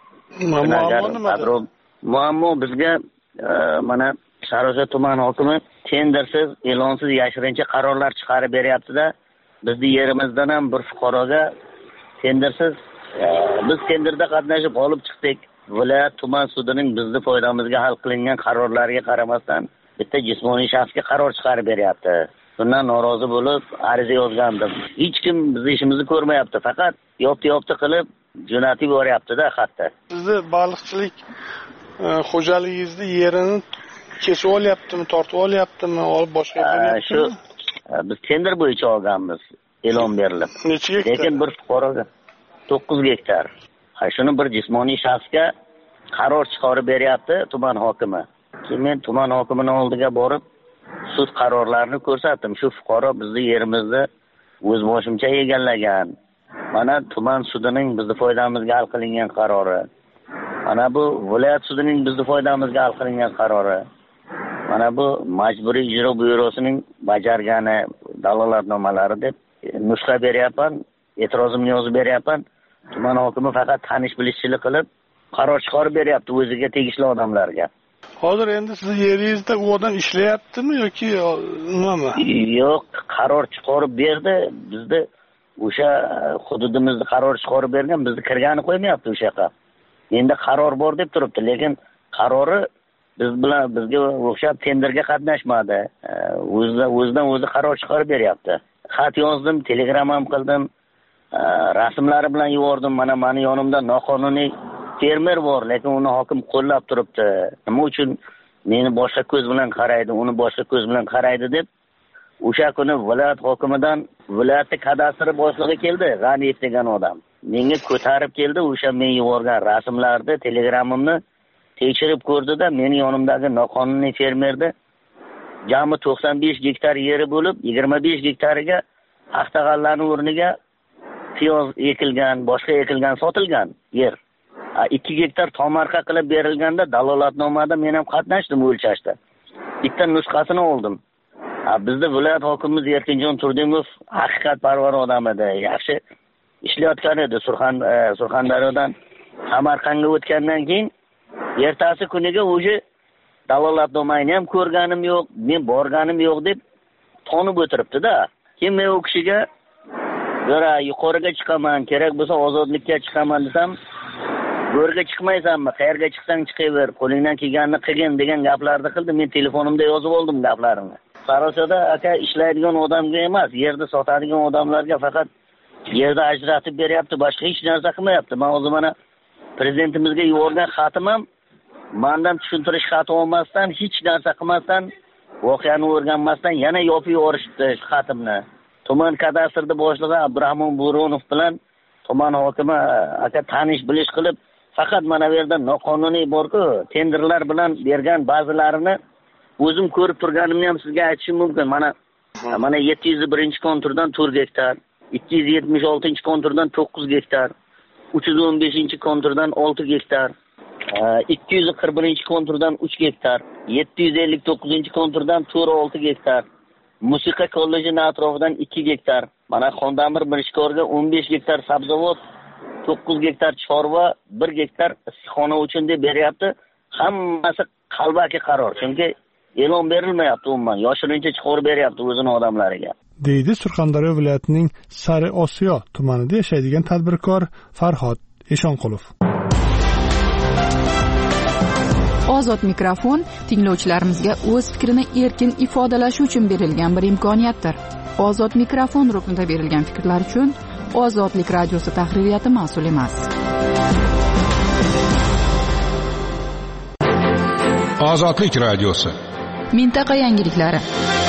Muammo Muammo bizga mana Sariosiyo tuman hokimi tendersiz, e'lonsiz yashirincha qarorlar chiqarib beryapti-da, bizning yerimizdan ham bir fuqaroga tendersiz biz tenderda qatnashib g'olib chiqdik. Viloyat tuman sudining bizni foydamizga hal qilingan qarorlariga qaramasdan bitta jismoniy shaxsga qaror chiqarib beryapti. Bundan norozi bo'lib ariza yozgandim. Hech kim bizning ishimizni ko'rmayapti, faqat yopti-yopti qilib jo'natib yuboryapti-da xatda. Sizni baliqchilik xo'jaligingizni yerini kesib olyaptimi, tortib olyaptimi, olib boshqa beryaptimi? Shu biz tender bo'yicha olganmiz, e'lon berilib. Necha gektar? Lekin bir fuqaroga to'qqiz gektar. Ha, shuni bir jismoniy shaxsga qaror chiqarib beryapti tuman hokimi. Keyin men tuman hokimining oldiga borib sud qarorlarini ko'rsatdim. Shu fuqaro bizning yerimizni o'z boshimcha egallagan. Mana tuman sudining bizni foydamizga hal qilingan qarori. Mana bu viloyat sudining bizni foydamizga hal qilingan qarori. Mana bu majburiy ijro byurosining bajargani dalolatnomalari deb nusxa beryapman, e'tirozimni yozib beryapman. Tuman hokimi faqat tanish bilishchilik qilib qaror chiqarib beryapti o'ziga tegishli odamlarga. Hozir endi siz yeringizda u odam ishlayaptimi yoki nimami? Yo'q, qaror chiqarib berdi. Bizni o'sha hududimizda qaror chiqarib bergan, bizni kirgani qo'ymayapti o'sha yoqqa. Endi qaror bor deb turibdi, lekin qarori biz bilan bizga o'xshab tenderga qatnashmadi. O'zidan o'zidan o'zi qaror chiqarib beryapti. Xat yozdim, telegram ham qildim. Rasmlari bilan yubordim. Mana meni yonimda noqonuniy fermer bor, lekin uni hokim qo'llab turibdi. Nima uchun meni boshqa ko'z bilan qaraydi, uni boshqa ko'z bilan qaraydi deb o'sha kuni viloyat hokimidan viloyatni kadastri boshlig'i keldi, G'aniyev degan odam. Menga ko'tarib keldi, o'sha men yuborgan rasmlarni, telegramimni tekshirib ko'rdi-da, meni yonimdagi noqonuniy fermerda jami to'qson besh gektar yeri bo'lib, yigirma besh gektariga paxtag'allarning o'rniga piyoz ekilgan, boshqa ekilgan, sotilgan yer. ikki gektar tomorqa qilib berilganda dalolatnomada men ham qatnashdim o'lchashda. Bitta nusxasini oldim. Bizda viloyat hokimimiz Erkinjon Turdimov haqiqatparvar odam edi, yaxshi ishlayotgan edi. Surxon Surxondaryodan Samarqandga o'tgandan keyin ertasi kuniga o'zi dalolatnomani ham ko'rganim yo'q, men borganim yo'q deb tonib o'tiribdi-da. Keyin men u kishiga "Yora, yuqoriga chiqaman, kerak bo'lsa ozodlikka chiqaman" desam, "Go'rga chiqmaysanmi? Qayerga chiqsang chiqaver, qo'lingdan kelganini qilgin" degan gaplarni qildi. Men telefonimda yozib oldim gaplarini. Sarosada aka ishlaydigan odamga emas, yerda sotadigan odamlarga faqat yerda ajratib beryapti, boshqa hech narsa qilmayapti. Men hozir mana prezidentimizga yuborgan xatim ham mendan tushuntirish xati olmasdan, hech narsa qilmasdan, voqeani o'rganmasdan yana yopib yuborishdi xatimni. Tuman kadastrda boshlig'i Abdurahmon Bo'ronov bilan tuman hokimi aka tanish bilish qilib, faqat mana bu yerda noqonuniy bor-ku, tenderlar bilan bergan ba'zilarini o'zim ko'rib turganimni ham sizga aytishim mumkin. Mana mana yetti yuz birinchi konturdan to'rt gektar, ikki yuz yetmish oltinchi konturdan to'qqiz gektar, uch yuz o'n beshinchi konturdan olti gektar, ikki yuz qirq birinchi konturdan uch gektar, yetti yuz ellik to'qqizinchi konturdan to'rt olti gektar, musiqa kollejining atrofidan ikki gektar, mana Xondamir Mirishkorga o'n besh gektar sabzavot, to'qqiz gektar chorva, bir gektar issiqxona uchun deb beryapti. Hammasi qalbaki qaror. Chunki e'lon berilmayapti umuman, yoshirincha chiqarib beryapti o'zining odamlariga. deydi Surxondaryo viloyatining Sari Osiyo tumanida yashaydigan tadbirkor Farhod Eshonqulov. Ozod mikrofon tinglovchilarimizga o'z fikrini erkin ifodalashi uchun berilgan bir imkoniyatdir. Ozod mikrofon ruknida berilgan fikrlar uchun Ozodlik radiosi tahririyati mas'ul emas. Ozodlik radiosi. Mintaqa yangiliklari.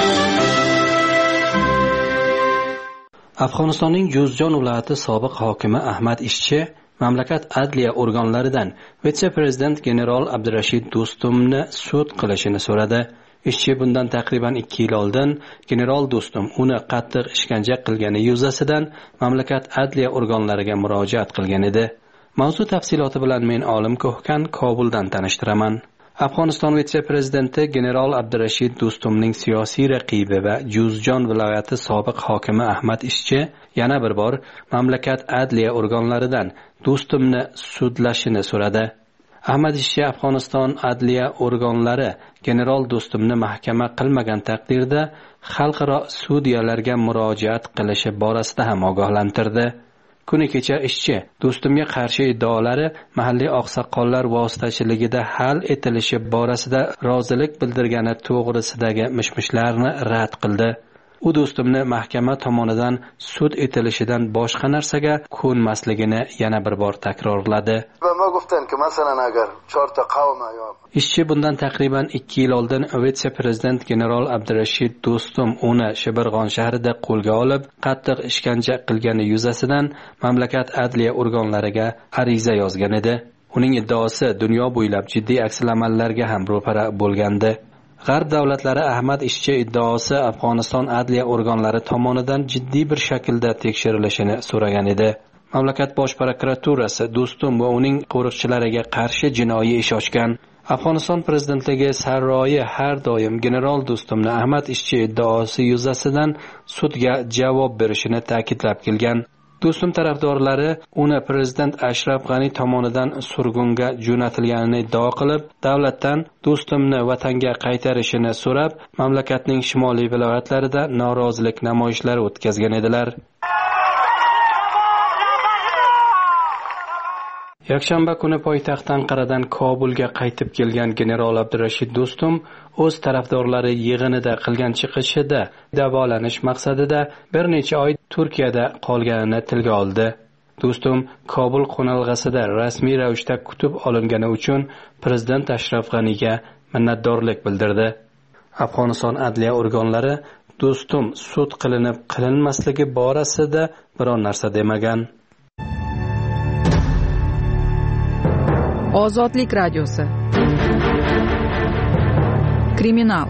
Afg'onistonning Juzjon viloyati sobiq hokimi Ahmad Ishchi mamlakat adliya organlaridan vitse-prezident general Abdurashid Do'stumni sud qilishini so'radi. Ishchi bundan taqriban ikki yil oldin general Do'stum uni qattiq ishkanja qilgani yuzasidan mamlakat adliya organlariga murojaat qilgan edi. Mavzu tafsiloti bilan men Olim Ko'hkan Kobuldan tanishtiraman. Afg'oniston vitse-prezidenti general Abdurashid Do'stumning siyosiy raqibi va Juzjon viloyati sobiq hokimi Ahmad Ishchi yana bir bor mamlakat adliya organlaridan Do'stumni sudlashini so'radi. Ahmad Ishchi Afg'oniston adliya organlari general Do'stumni mahkama qilmagan taqdirda xalqaro sudyalarga murojaat qilishi borasida ham ogohlantirdi. Kuni kecha Ishchi Do'stumga qarshi iddaolari mahalliy oqsoqollar vositachiligida hal etilishi borasida rozilik bildirgani to'g'risidagi mishmishlarni rad qildi. U Do'stumni mahkama tomonidan sud etilishidan boshqa narsaga ko'nmasligini yana bir bor takrorladi. Ishchi bundan taqriban ikki yil oldin vitse-prezident general Abdurashid Do'stum uni Shibirg'on shahrida qo'lga olib, qattiq ishkanja qilgani yuzasidan mamlakat adliya organlariga ariza yozgan edi. Uning iddaosi dunyo bo'ylab jiddiy aksilamallarga ham ro'para bo'lgandi. G'arb davlatlari Ahmad Ishchi iddaosi Afg'oniston adliya organlari tomonidan jiddiy bir shaklda tekshirilishini so'ragan edi. Mamlakat bosh prokuraturasi Do'stum va uning qo'riqchilariga qarshi jinoiy ish ochgan. Afg'oniston prezidentligi saroyi har doim general Do'stumni Ahmad Ishchi iddaosi yuzasidan sudga javob berishini ta'kidlab kelgan. Do'stum tarafdorlari uni prezident Ashraf G'ani tomonidan surgunga jo'natilganini iddao qilib, davlatdan Do'stumni vatanga qaytarishini so'rab, mamlakatning shimoliy viloyatlarida norozilik namoyishlari o'tkazgan edilar. Yakshanba kuni poytaxt Anqaradan Kobulga qaytib kelgan general Abdurashid Do'stum o'z tarafdorlari yig'inida qilgan chiqishida davolanish maqsadida bir necha oy Turkiyada qolganini tilga oldi. Do'stum Kobul qo'nalg'asida rasmiy ravishda kutib olingani uchun prezident Ashraf G'aniga minnatdorlik bildirdi. Afg'oniston adliya organlari do'stum sud qilinib qilinmasligi borasida biror narsa demagan. Ozodlik radiosi. Kriminal.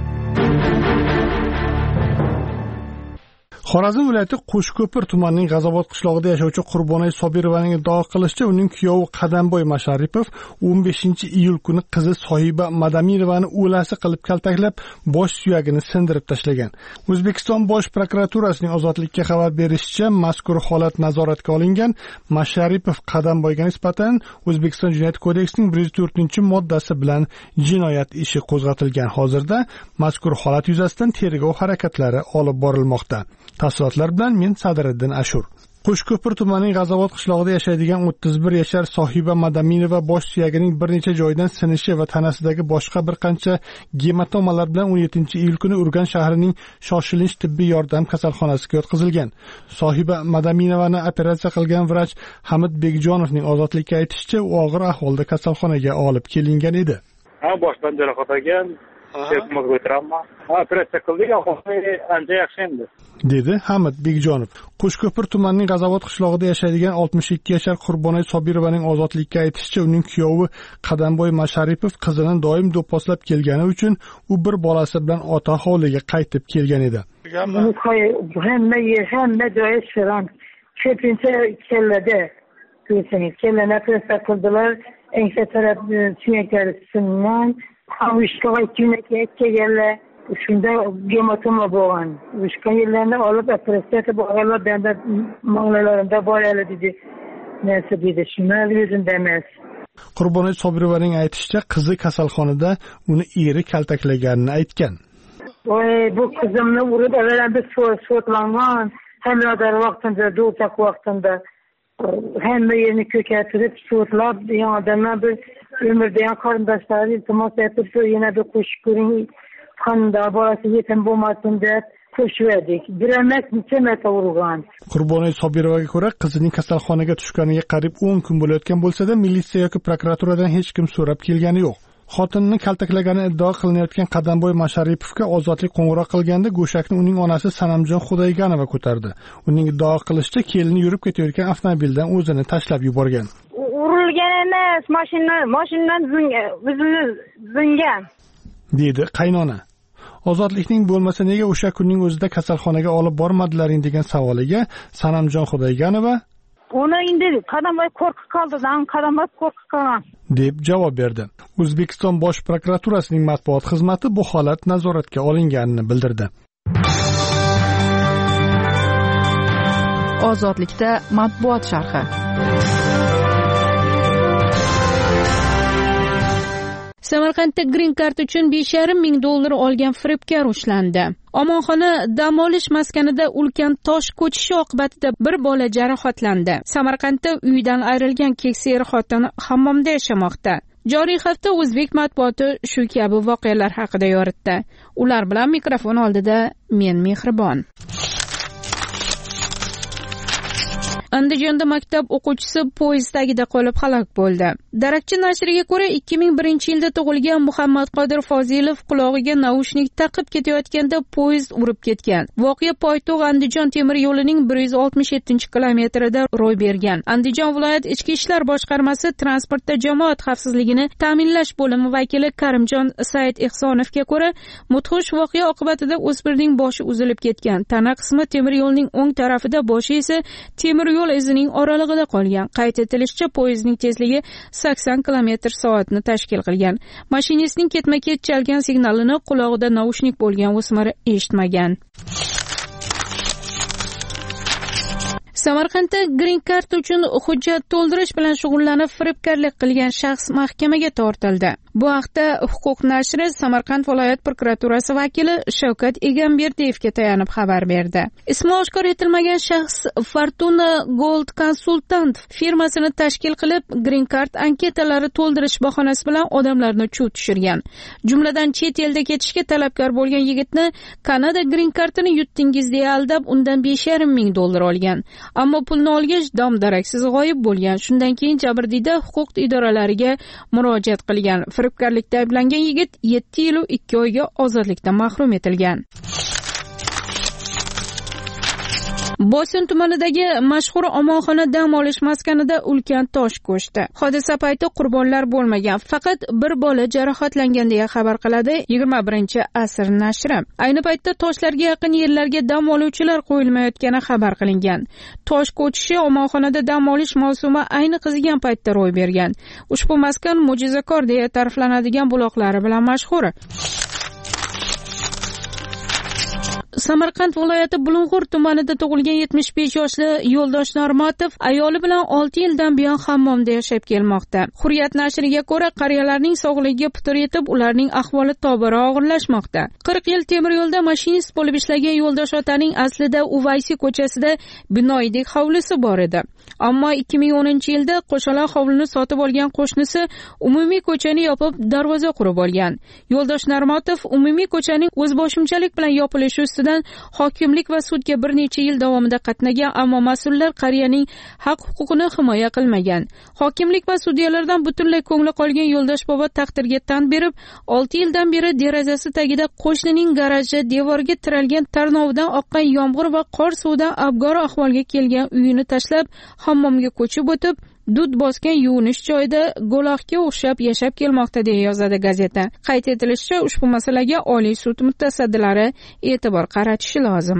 Xorazm viloyati Qo'shko'pir tumanining G'azobod qishlog'ida yashovchi Qurbonay Sobirovaning iddaо qilishicha, uning kuyovi Qadamboy Masharipov o'n beshinchi iyul kuni qizi Sohiba Madaminovani o'lasi qilib kaltaklab, bosh suyagini sindirib tashlagan. O'zbekiston Bosh prokuraturasining Ozodlikka xabar berishicha, mazkur holat nazoratga olingan. Masharipov Qadamboyga nisbatan O'zbekiston Jinoyat kodeksining bir yuz to'rtinchi moddasi bilan jinoyat ishi qo'zg'atilgan. Hozirda mazkur holat yuzasidan tergov harakatlari olib borilmoqda. Tafsilotlar bilan men Sadiriddin Ashur. Qo'shko'pir tumanining G'azobod qishlog'ida yashaydigan o'ttiz bir yashar Sohiba Madaminova bosh suyagining bir necha joydan sinishi va tanasidagi boshqa bir qancha gematomalar bilan o'n yettinchi iyul kuni Urganch shahrining shoshilinch tibbiy yordam kasalxonasiga yotqizilgan. Sohiba Madaminovani operatsiya qilgan vrach Hamid Bekjonovning Ozodlikka aytishicha, u og'ir ahvolda kasalxonaga olib kelingan edi. Ha, boshdan jarohat olgan. Operatsiya qildik, ahvoli ancha yaxshi endi, dedi Hamid Bekjonov. Qo'shko'pir tumanining G'azobod qishlog'ida yashaydigan oltmish ikki yashar Qurbonay Sobirovaning Ozodlikka aytishicha, uning kuyovi Qadamboy Masharipov qizini doim do'pposlab kelgani uchun u bir bolasi bilan ota hovliga qaytib kelgan edi. Hamma yer, hamma joyi shirin. Ko'pincha kellada, ko'rsangiz, kellani operatsiya qildilar, ensa taraf suyaklari singan. Ushka vakilniki kelganlar, shunda gematoma bo'lgan. Ushka yerlarni olib operatsiya qilib olganlar, benda manglarimda bor edi dedi. Narsa dedi, shuni o'zim emas. Qurbonay Sobirovaning aytishicha, qizi kasalxonada uni eri kaltaklaganini aytgan. Voy, bu qizimni urib olganlar, sotlangan, hamladar vaqtida, do'sak vaqtida hamma yerni ko'kartirib, sotlab, yana odamlar bir ömürdeyen kardeşler iltimas etip yana bir koşu görün kanında bolası yetim bo'lmasin deb ko'shverdik. Bir emas necha marta urgan. Qurbonay Sobirovaga ko'ra, qizining kasalxonaga tushganiga qariyb o'n kun bo'layotgan bo'lsa-da, militsiya yoki prokuraturadan hech kim so'rab kelgani yo'q. Xotinini kaltaklagani iddao qilinayotgan Qadamboy Masharipovga Ozodlik qo'ng'iroq qilganda go'shakni uning onasi Sanamjon Xudoyganova ko'tardi. Uning iddao qilishicha, kelini yurib ketayotgan avtomobildan o'zini tashlab yuborgan. Urilgan emas, mashina, mashinadan zingan, dedi qaynona. Ozodlikning bo'lmasa nega o'sha kunning o'zida kasalxonaga olib bormadilaring degan savoliga Sanamjon Xudoyganova Ona indi Qadamboy qo'rqib qoldi-dan, Qadamboy qo'rqib qolgan, deb javob berdi. O'zbekiston Bosh prokuraturasining matbuot xizmati bu holat nazoratga olinganini bildirdi. Ozodlikda matbuot sharhi. Samarqandda Green Card uchun besh yarim ming dollar olgan firibgar ushlandi. Omonxona dam olish maskanida ulkan tosh ko'chishi oqibatida bir bola jarohatlandi. Samarqandda uydan ayrilgan keksa er xotin hammomda yashamoqda. Joriy hafta o'zbek matbuoti shu kabi voqealar haqida yoritdi. Ular bilan mikrofon oldida men Mehribon. Andijonda maktab o'quvchisi poyezd tagida qolib halok bo'ldi. Darakchi nashriga ko'ra, ikki ming birinchi yilda tug'ilgan Muhammad Qodir Fozilov qulog'iga naushnik taqib ketayotganda poyezd urib ketgan. Voqea poytaxt Andijon temir yo'lining bir yuz oltmish yettinchi kilometrida ro'y bergan. Andijon viloyat ichki ishlar boshqarmasi transportda jamoat xavfsizligini ta'minlash bo'limi vakili Karimjon Said Ehsonovga ko'ra, mudhish voqea oqibatida o'smirning boshi uzilib ketgan. Tana qismi temir yo'lning o'ng tarafida, boshi esa temir yo'l izining oralig'ida qolgan. Qayd etilishicha, poyezdning tezligi sakson kilometr soatni tashkil qilgan. Mashinistning ketma-ket chalgan signalini qulog'ida naushnik bo'lgan o'smir eshitmagan. Samarqandda Green Card uchun hujjat to'ldirish bilan shug'ullanib firibgarlik qilgan shaxs mahkamaga tortildi. Bu haqda Huquq nashri Samarqand viloyat prokuraturasi vakili Shavkat Egamberdiyevga tayanib xabar berdi. Ismi oshkor etilmagan shaxs Fortuna Gold Consultant firmasini tashkil qilib, Green Card anketalari to'ldirish bahonasi bilan odamlarni chuv tushirgan. Jumladan chet elda ketishga talabgor bo'lgan yigitni Kanada Green Cardini yutdingiz deya aldab, undan besh yarim ming dollar olgan. Ammo pulni olgach dom-daraksiz g'oyib bo'lgan. Shundan keyin jabrdiyda huquq idoralariga murojaat qilgan. Firibgarlikda ayblangan yigit yetti yil va ikki oyga ozodlikdan mahrum etilgan. Bosin tumanidagi mashhur omonxona dam olish maskanida ulkan tosh ko'chdi. Hodisa payti qurbonlar bo'lmagan, faqat bir bola jarohatlangan deya xabar qiladi yigirma birinchi asr nashri. Ayni paytda toshlarga yaqin yerlarga dam oluvchilar qo'yilmayotgani xabar qilingan. Tosh ko'chishi omonxonada dam olish mavsumi ayni qizigan paytda ro'y bergan. Ushbu maskan mo'jizakor deya ta'riflanadigan buloqlari bilan mashhur. Samarqand viloyati Bulung'ur tumanida tug'ilgan yetmish besh yoshli Yo'ldosh Normatov ayoli bilan olti yildan buyon hammomda yashab kelmoqda. Hurriyat nashriga ko'ra, qariyalarning sog'ligiga putur yetib, ularning ahvoli tobora og'irlashmoqda. qirq yil temir yo'lda mashinist bo'lib ishlagan Yo'ldosh otaning aslida Uvaysi ko'chasida binoydek hovlisi bor edi. Ammo ikki ming o'ninchi yilda qo'shaloq hovlini sotib olgan qo'shnisi umumiy ko'chani yopib, darvoza qurib olgan. Yo'ldosh Normatov umumiy ko'chaning o'zboshimchalik bilan yopilishi ustidan hokimlik va sudga bir necha yil davomida qatnagan, ammo mas'ullar qariyaning haq-huquqini himoya qilmagan. Hokimlik va sudyalardan butunlay ko'ngli qolgan Yo'ldosh bobo taqdirga tan berib, olti yildan beri derazasi tagida qo'shnining garaji devoriga tiralgan tarnovidan oqqan yomg'ir va qor suvidan abgor ahvolga kelgan uyini tashlab, hammomga ko'chib o'tib, dud bosgan yuvinish joyida go'loqga o'xshab yashab kelmoqda deya yozadi gazeta. Qayd etilishicha, ushbu masalaga Oliy sud mutasaddilari e'tibor qaratishi lozim.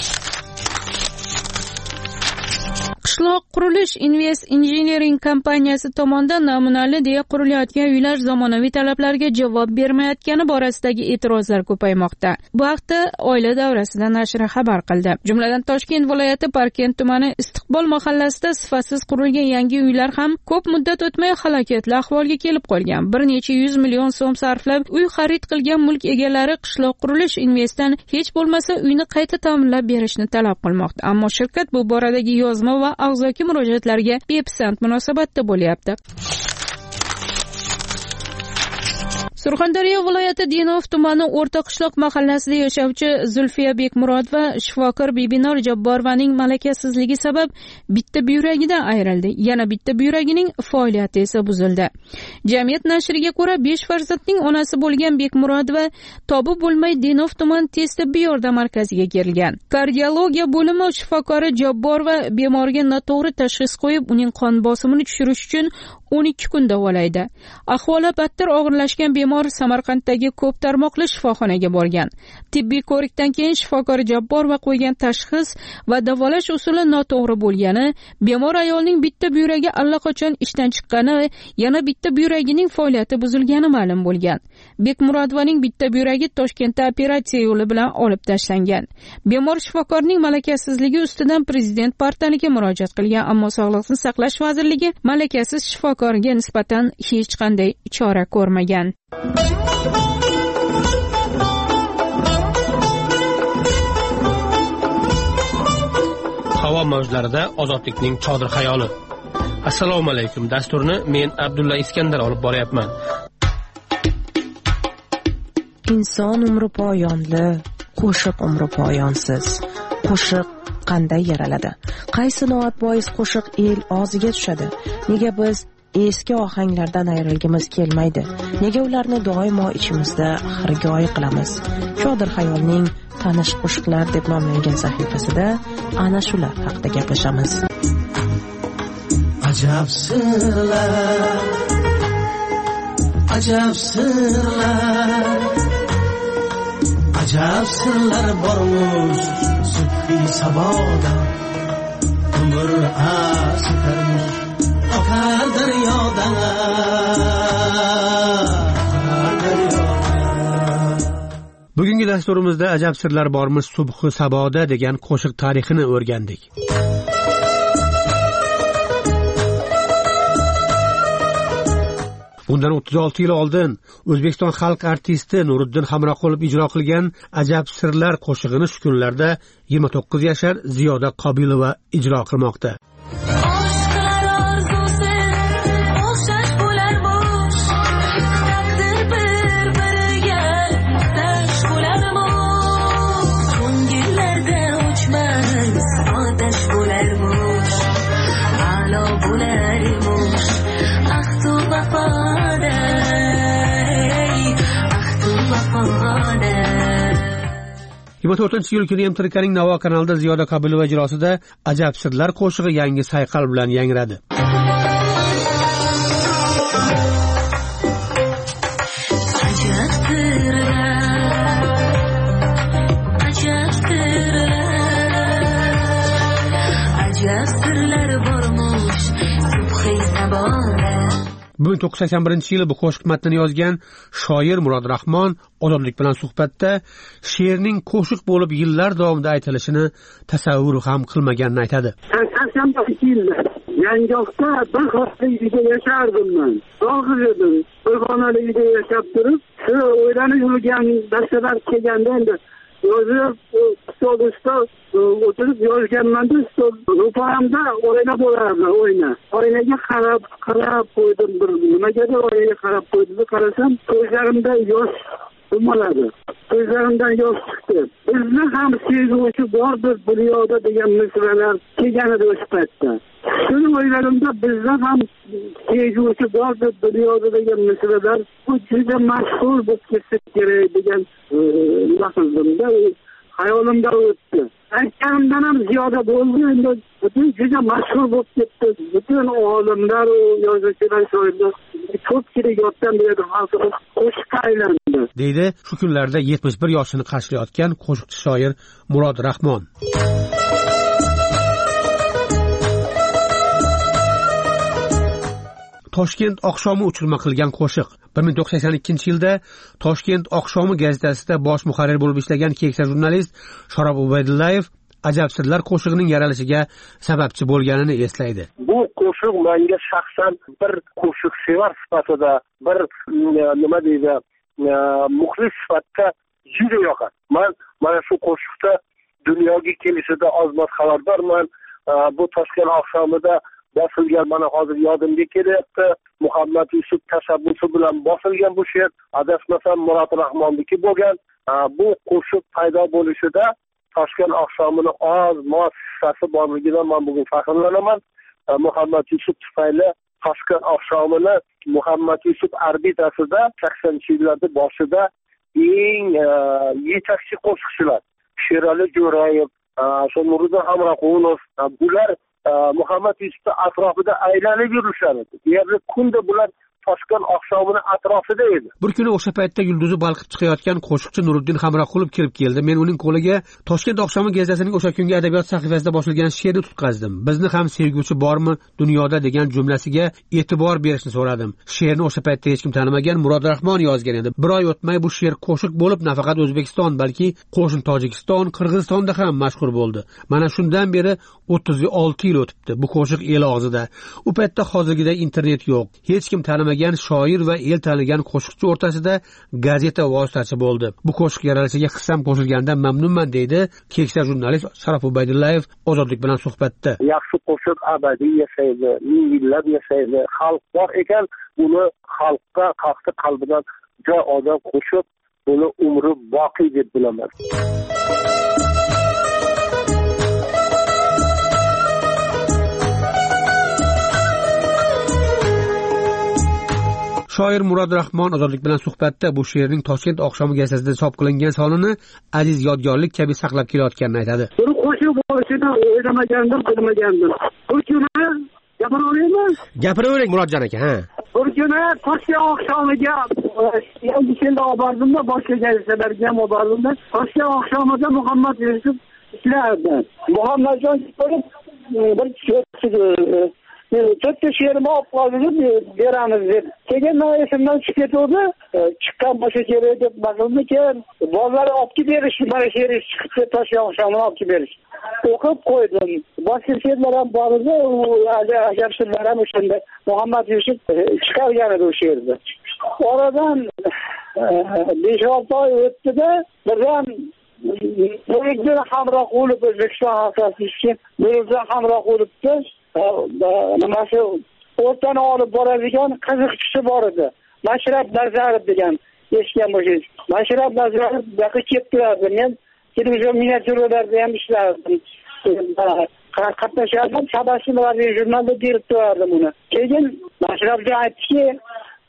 Qishloq qurilish Invest Engineering kompaniyasi tomonidan namunali deya qurilayotgan uylar zamonaviy talablarga javob bermayotgani borasidagi e'tirozlar ko'paymoqda. Bu haqda Oila davrasida nashri xabar qildi. Jumladan Toshkent viloyati Parkent tumani Istiqbol mahallasida sifatsiz qurilgan yangi uylar ham ko'p muddat o'tmay halokatli ahvolga kelib qolgan. Bir necha yuz million so'm sarflab uy xarid qilgan mulk egalari Qishloq qurilish Investdan hech bo'lmasa uyni qayta ta'minlab berishni talab qilmoqda. Ammo shirkat bu boradagi yozma va og'zaki murojaatlarga bepisand munosabatda bo'lyapti. Surxondaryo viloyati Denov tumani O'rta qishloq mahallasida yashovchi Zulfiya Bekmurodova shifokor Bibinor Jabborovaning malakasizligi sabab bitta buyragidan ayrildi. Yana bitta buyragining faoliyati esa buzildi. Jamiyat nashriga ko'ra, besh farzandning onasi bo'lgan Bekmurodova tobi bo'lmay Denov tuman tez tibbiy yordam markaziga kelgan. Kardiologiya bo'limi shifokori Jabborova bemorga noto'g'ri tashxis qo'yib, uning qon bosimini tushirish uchun o'n ikki kun davolaydi. Ahvoli battar og'irlashgan bemor Samarqanddagi ko'p tarmoqli shifoxonaga borgan. Tibbiy ko'rikdan keyin shifokor Jabborova qo'ygan tashxis va davolash usuli noto'g'ri bo'lgani, bemor ayolning bitta buyragi allaqachon ishdan chiqqani, yana bitta buyragining faoliyati buzilgani ma'lum bo'lgan. Bekmurodovaning bitta buyragi Toshkentda operatsiya yo'li bilan olib tashlangan. Bemor shifokorning malakasizligi ustidan prezident portaliga murojaat qilgan, ammo Sog'liqni saqlash vazirligi malakasiz shifokorga nisbatan hech qanday chora ko'rmagan. Havo mavjlarida ozodlikning chodir xayoli. Assalomu alaykum. Dasturni men Abdulla Iskandar olib boryapman. Inson umri poyonli, qo'shiq umri poyonsiz. Qo'shiq qanday yaraladi? Qaysi noat bois qo'shiq el og'ziga tushadi? Nega biz eski ohanglardan ayrilgimiz kelmaydi? Nega ularni doimo ichimizda xirgoy qilamiz? Chodir xayolning tanish qo'shiqlar deb nomlangan sahifasida ana shular haqida gaplashamiz. Ajab sirlar, ajab sirlar, ajab sirlar bormuş subhi saboda. Umr asitarmuş akar daryodan. Bugungi dasturimizda ajab sirlar bormish subhi saboda degan qo'shiq tarixini o'rgandik. Bundan o'ttiz olti yil oldin O'zbekiston xalq artisti Nuriddin Hamroqulov ijro qilgan Ajab sirlar qo'shig'ini shu kunlarda yigirma to'qqiz yashar Ziyoda Qobilova ijro qilmoqda. yigirma to'rtinchi iyul kuni M T R K'ning Navo kanalida Ziyoda Qobilova ijrosida Ajab sirlar qo'shig'i yangi sayqal bilan yangradi. bir ming to'qqiz yuz sakson birinchi yili bu qo'shiq matnini yozgan shoir Murod Rahmon Ozodlik bilan suhbatda she'rning qo'shiq bo'lib yillar davomida aytilishini tasavvur ham qilmaganini aytadi. sakson birinchi yilda Yangiyoqda bir xonali uyda yashardim men. Yolg'iz edim. Bir xonali uyda yashab turib, shu o'ylanib yurgan narsalar kelganda endi yozib, stol ustol o'tirib yozganman-da, stol ro'paramda o'yna bo'lardi, o'yna. Oynaga qarab, qarab qo'ydim, bir nimagadir oynaga qarab qo'ydim, qarasam, ko'zlarimda yosh dumaladi. Ko'zlarimdan yosh chiqdi. Bizni ham sevguvchi bordir dunyoda degan misralar kelgan edi o'sha paytda. Shuni o'ylarimda bizdan ham sevguvchi bordir dunyoda degan misralar bu juda mashhur bo'lib ketsa kerak degan nima qildimda, hayolimda o'tdi. Aytganimdan ham ziyoda bo'ldi, endi butun juda mashhur bo'lib ketdi. Butun olimlar, yozuvchilar, shoirlar ko'pchilik yotdan beri xalqimiz qo'shiqqa aylandi. Deydi shu kunlarda yetmish bir yoshini qarshilayotgan qo'shiqchi shoir Murod Rahmon. Toshkent oqshomi uchirma qilgan qo'shiq. bir ming to'qqiz yuz sakson ikkinchi yilda Toshkent oqshomi gazetasida bosh muharrir bo'lib ishlagan keksa jurnalist Sharof Ubaydullayev Ajab sirlar qo'shig'ining yaralishiga sababchi bo'lganini eslaydi. Bu qo'shiq menga shaxsan bir qo'shiqsevar sifatida, bir nima deydi, muxlis sifatida juda yoqadi. Men mana shu qo'shiqda dunyoga kelishida ozmoz xabardorman. Bu Toshkent oqshomida bosilgan, mana hozir yodimga kelyapti. Muhammad Yusuf tashabbusi bilan bosilgan bu she'r, adashmasam Murod Rahmonniki bo'lgan. Bu qo'shiq paydo bo'lishida Toshkent oqshomini oz moz hissasi borligidan men bugun faxrlanaman. Muhammad Yusuf tufayli Toshkent oqshomini Muhammad Yusuf orbitasida saksonінші yillarda boshida eng yetakchi qo'shiqchilar Sherali Jo'rayev, Nuriddin Hamroqulov, bular Muhammad Yusuf atrofida aylanib yurishadi. Deyarli kunda bular Toshkent oqshomini atrofida edi. Bir kuni o'sha paytda yulduzi balqib chiqayotgan qo'shiqchi Nuriddin Hamroqulov kirib keldi. Men uning qo'liga Toshkent oqshomi gazetasining o'sha kungi adabiyot sahifasida bosilgan she'rni tutqazdim. Bizni ham sevguvchi bormi dunyoda degan jumlasiga e'tibor berishni so'radim. She'rni o'sha paytda hech kim tanimagan Murod Rahmon yozgan edi. Bir oy o'tmay bu she'r qo'shiq bo'lib nafaqat O'zbekiston, balki qo'shni Tojikiston, Qirg'izistonda ham mashhur bo'ldi. Mana shundan beri o'ttiz olti yil o'tibdi. Bu qo'shiq el og'zida. U paytda hozirgidek internet yo'q. Hech kim tanimagan shoir va el tanigan qo'shiqchi o'rtasida gazeta vositachi bo'ldi. Bu qo'shiq yaralishiga hissam qo'shilganidan mamnunman deydi keksa jurnalist Sharof Ubaydullayev Ozodlik bilan suhbatda. Yaxshi qo'shiq abadiy yashaydi, ming yillab yashaydi. Xalq bor ekan, uni xalqqa, xalqning qalbidan joy odam qo'shib, buni umri boqiy deb bilaman. Shoir Murod Rahmon Ozodlik bilan suhbatda bu she'rning Toshkent oqshomi gazetasida chop qilingan sonini aziz yodgorlik kabi saqlab kelayotganini aytadi. Buni qo'shib bo'lishini o'ylamagandim, bilmagandim. Bu kuni gapira olaymi? Gapiravering Murodjon aka, ha. Bir kuni Toshkent oqshomiga yangi yilda olib bordimda, boshqa gazetalarga ham olib bordimda. Toshkent oqshomida Muhammad Yusuf ishlardi. Muhammadjon ko'rib bir kishi to'rtta she'rni olib qoldik, beramiz deb. Keyin men esimdan chiqib ketdi. Chiqqan boshqa kerak deb maqulmi keyin bolalar olib kelib berish, mana she'ri chiqibdi, Toshkent oqshomini olib kelib berish. O'qib qo'ydim. Boshqa she'rlar ham bor edi, u ajab sirlar ham o'shanda Muhammad Yusuf chiqargan edi o'sha she'rni. Oradan besh olti oy o'tdi-da, birdan Nuriddin Hamroqulov O'zbekiston xalqchisi Nuriddin Hamroqulovda nima shu o'rtani olib boradigan qiziqchisi bor edi. Mashrab Nazarov degan eshitgan bo'lsangiz. Mashrab Nazarov yoqqa kelib turardi. Men televizion miniatyuralarda ham ishlardim. Qatnashardim, Sabashimlar jurnalda berib turardim uni. Keyin Mashrabga aytdiki,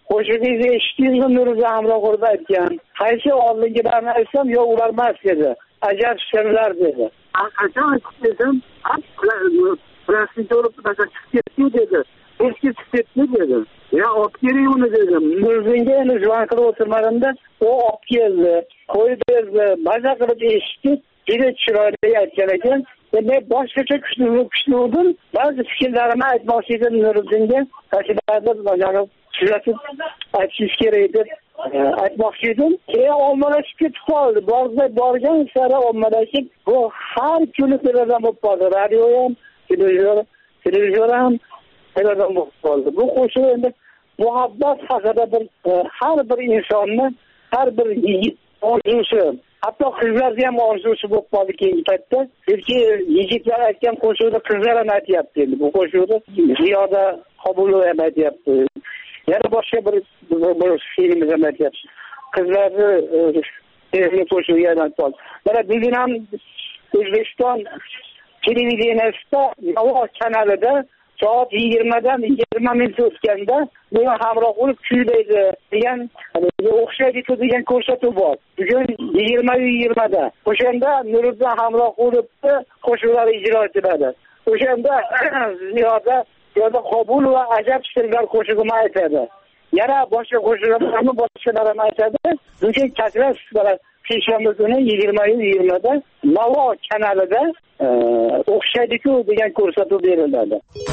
qo'shiqingizni eshitdingizmi? Nuriddin Hamroqulov aytgan. Qaysi oldingilarni aytsam, yo'q, ular emas dedi. ajab sirlar dedi. Qachon dedim, plastik olib chiqib ketdi dedi. Eski chiqib ketdi dedi. Ya olib keling uni dedim. O'zingga endi juvon qilib o'tirmaganimda u olib keldi, qo'yib berdi, maza qilib eshitdi. Juda chiroyli aytgan ekan. Men boshqacha kuchli kuchli bo'ldim. Ba'zi fikrlarimni aytmoqchi edim Nuriddinga. Tashkilotda bajarib tuzatib aytish kerak edi. Aytmoqchi edim. Keyin ommalashib ketib qoldi. Borda borgan sari ommalashib, bu har kuni televizion bo'lib qoldi. Radio ham, televizion, televizion ham televizion bo'lib qoldi. Bu qo'shiq endi muhabbat haqida bir har bir insonni, har bir yigit orzusi, hatto qizlarga ham orzusi bo'lib qoldi keyingi paytda. Chunki yigitlar aytgan qo'shiqni qizlar ham aytyapti endi. Bu qo'shiqni Ziyoda Qobulova ham aytyapti. Yana boshqa bir bir filmda ham aytyapti. Qizlarni sevgi qo'shig'i ham aytyapti. Mana bugun ham O'zbekiston televideniyasida Navo kanalida soat yigirmadan yigirma minut o'tganda buni hamroh bo'lib kuylaydi degan, o'xshaydi degan ko'rsatuv bor. Bugun yigirma yigirmada. O'shanda Nuriddin hamroh bo'lib qo'shiqlar ijro etiladi. O'shanda Ziyoda Ziyoda Qobulova ajab sirlar qo'shig'ini aytadi. Yana boshqa qo'shiqlarni boshqalar ham aytadi. Bugun takror seshanba kuni yigirma yigirmada Navo kanalida o'xshaydi-ku degan ko'rsatuv beriladi.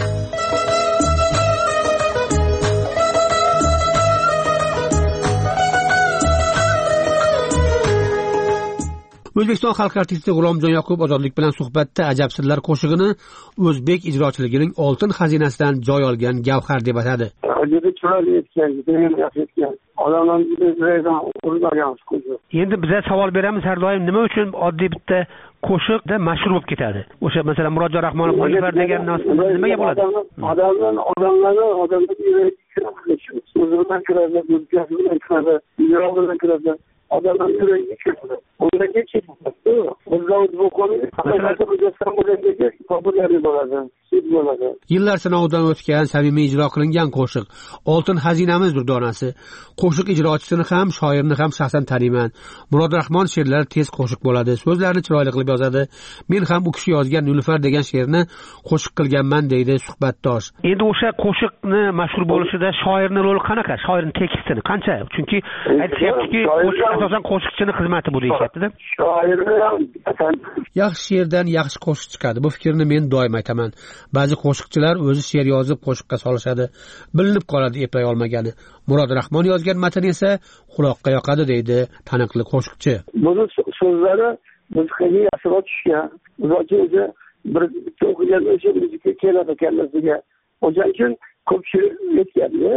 O'zbekiston xalq artisti G'ulomjon Yoqub ozodlik bilan suhbatda ajab sirlar qo'shig'ini o'zbek ijrochiligining oltin xazinasidan joy olgan gavhar deb atadi. Juda chiroyli aytgan, juda aytgan. Odamlarni yuragini urgan qo'shiq. Endi biz savol beramiz har doim, nima uchun oddiy bitta qo'shiqda mashhur bo'lib ketadi? O'sha masalan Murodjon Rahmonov Oliver degan nimaga bo'ladi? Odamlar odamlarni odamlarga o'zidan kiradi, o'zidan kiradi, yurag'idan kiradi. Odamlar yuragiga kiradi. Ularga ketadi. O'zlari bu qo'lni qanday qilib bo'ladi, populyar bo'ladi. Yillar sinovidan o'tgan, samimiy ijro qilingan qo'shiq oltin xazinamiz durdonasi. Qo'shiq ijrochisini ham, shoirni ham shaxsan taniyman. Murod Rahmon she'rlari tez qo'shiq bo'ladi, so'zlarni chiroyli qilib yozadi. Men ham u kishi yozgan Nilufar degan she'rni qo'shiq qilganman deydi suhbatdosh. Endi o'sha qo'shiqni mashhur bo'lishida shoirning roli qanaqa? Shoirning tekstini qancha? Chunki aytishyaptiki, qo'shiq asosan qo'shiqchining xizmati bu deyishyapti-da. Shoirni ham yaxshi she'rdan yaxshi qo'shiq chiqadi. Bu fikrni men doim aytaman. Ba'zi qo'shiqchilar o'zi she'r yozib qo'shiqqa solishadi. Bilinib qoladi eplay olmagani. Murod Rahmon yozgan matn esa quloqqa yoqadi deydi taniqli qo'shiqchi. Buni so'zlari musiqaga yashiroq tushgan. Yoki o'zi bir o'qigan o'sha musiqa keladi kallasiga. O'shaning uchun ko'pchilik aytgan-da.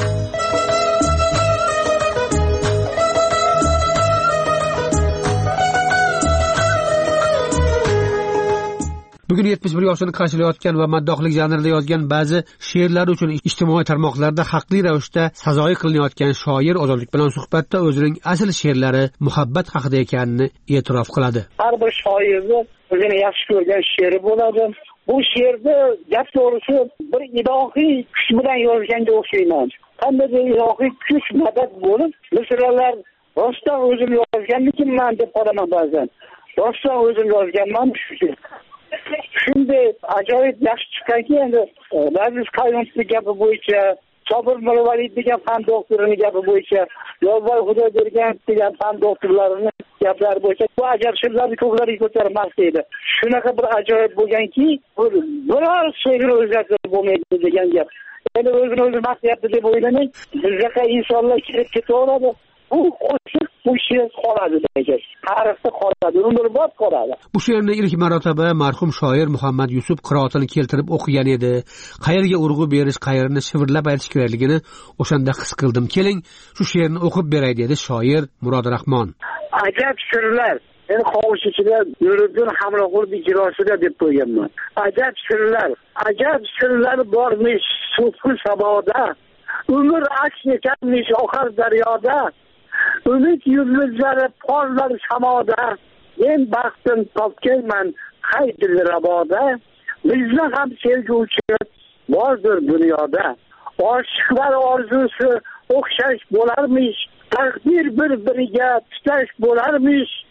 Bugun yetmish bir yoshini qarshilayotgan va maddohlik janrida yozgan ba'zi she'rlar uchun ijtimoiy tarmoqlarda haqli ravishda sazoyi qilinayotgan shoir ozodlik bilan suhbatda o'zining asl she'rlari muhabbat haqida ekanini e'tirof qiladi. Har bir shoirni o'zini yaxshi ko'rgan she'ri bo'ladi. Bu she'rni gap to'g'risi bir ilohiy kuch bilan yozganga o'xshayman. Qandaydir ilohiy kuch madad bo'lib, misralar rostdan o'zim yozganmikinman deb qolaman ba'zan. Rostdan o'zim yozganman shu. Shunday ajoyib yaxshi chiqqanki, endi Aziz Qayumovning gapi bo'yicha, Sobir Mirvalid degan fan doktorining gapi bo'yicha, Yolvoy Xudoybergan degan fan doktorlarining gaplari bo'yicha bu ajab sirlarni ko'klarga ko'tarmas edi. Shunaqa bir ajoyib bo'lganki, biror so'zni o'zgartirib bo'lmaydi degan gap. Endi o'zini o'zi maqtayapti deb o'ylamang, bizga insonlar kirib ketaveradi. Bu qo'shiq bu she'r qoladi degan. Tarixda qoladi, umrbod qoladi. Bu she'rni ilk marotaba marhum shoir Muhammad Yusuf qiroatini keltirib o'qigan edi. Qayerga urg'u berish, qayerni shivirlab aytish kerakligini o'shanda his qildim. Keling, shu she'rni o'qib beray dedi shoir Murod Rahmon. Ajab sirlar. Men qo'shiqchiga Nuriddin Hamroqulov ijrosida deb qo'yganman. Ajab sirlar, ajab sirlar bormish sufqi saboda. Umr aks ekanmish oqar daryoda. Umid yulduzlari porlar samoda. Men baxtim topganman hay dilraboda. Bizni ham sevguvchi bordir dunyoda. Oshiqlar orzusi o'xshash bo'larmish. Taqdir bir-biriga tutash bo'larmish.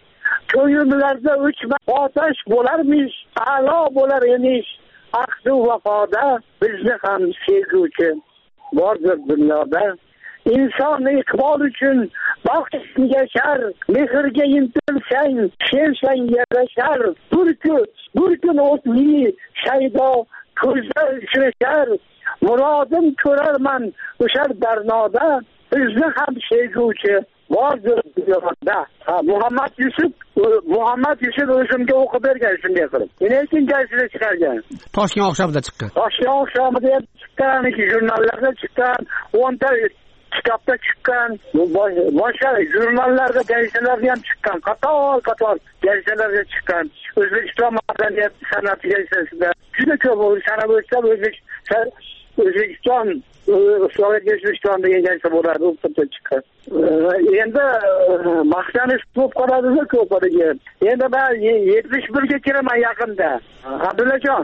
ko'ngillarda o'chmas otash bo'larmish, a'lo bo'lar emish. Aqdu vafoda bizni ham sevguvchi bordir dunyoda. inson iqbol uchun baxtni yashar, mehrga intilsang, sevsang yarashar. Bir kun, bir kun o'tli shaydo ko'zlar uchrashar. Murodim ko'rarman o'sha darnoda, bizni ham sevguvchi bordir dunyoda. Ha, Muhammad Yusuf, Muhammad Yusuf o'zimga o'qib bergan shunday qilib. Lekin gazetada chiqargan. Toshkent oqshomida chiqqan. Toshkent oqshomida chiqqan, jurnallarda chiqqan, o'nta kitobda chiqqan, boshqa jurnallarda, gazetalarda ham chiqqan, qator qator gazetalarda chiqqan. O'zbekiston madaniyat san'ati gazetasida juda ko'p sanab o'tsa O'zbekiston O'zbekiston Sovet O'zbekiston degan gazeta bo'ladi, u yerda chiqqan. Endi maqsanish ko'p qoladi-da ko'pariga. Endi men yetmish birga kiraman yaqinda. Abdullajon.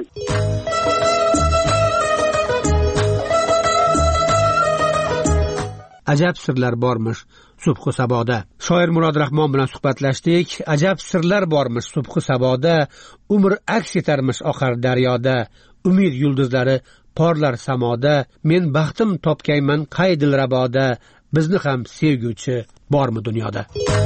Ajab sirlar bormish subhi saboda. Shoir Murod Rahmon bilan suhbatlashdik. Ajab sirlar bormish subhi saboda. Umr aks etarmish oqar daryoda. Umid yulduzlari porlar samoda. Men baxtim topgayman qay dilraboda. Bizni ham sevguvchi bormi dunyoda?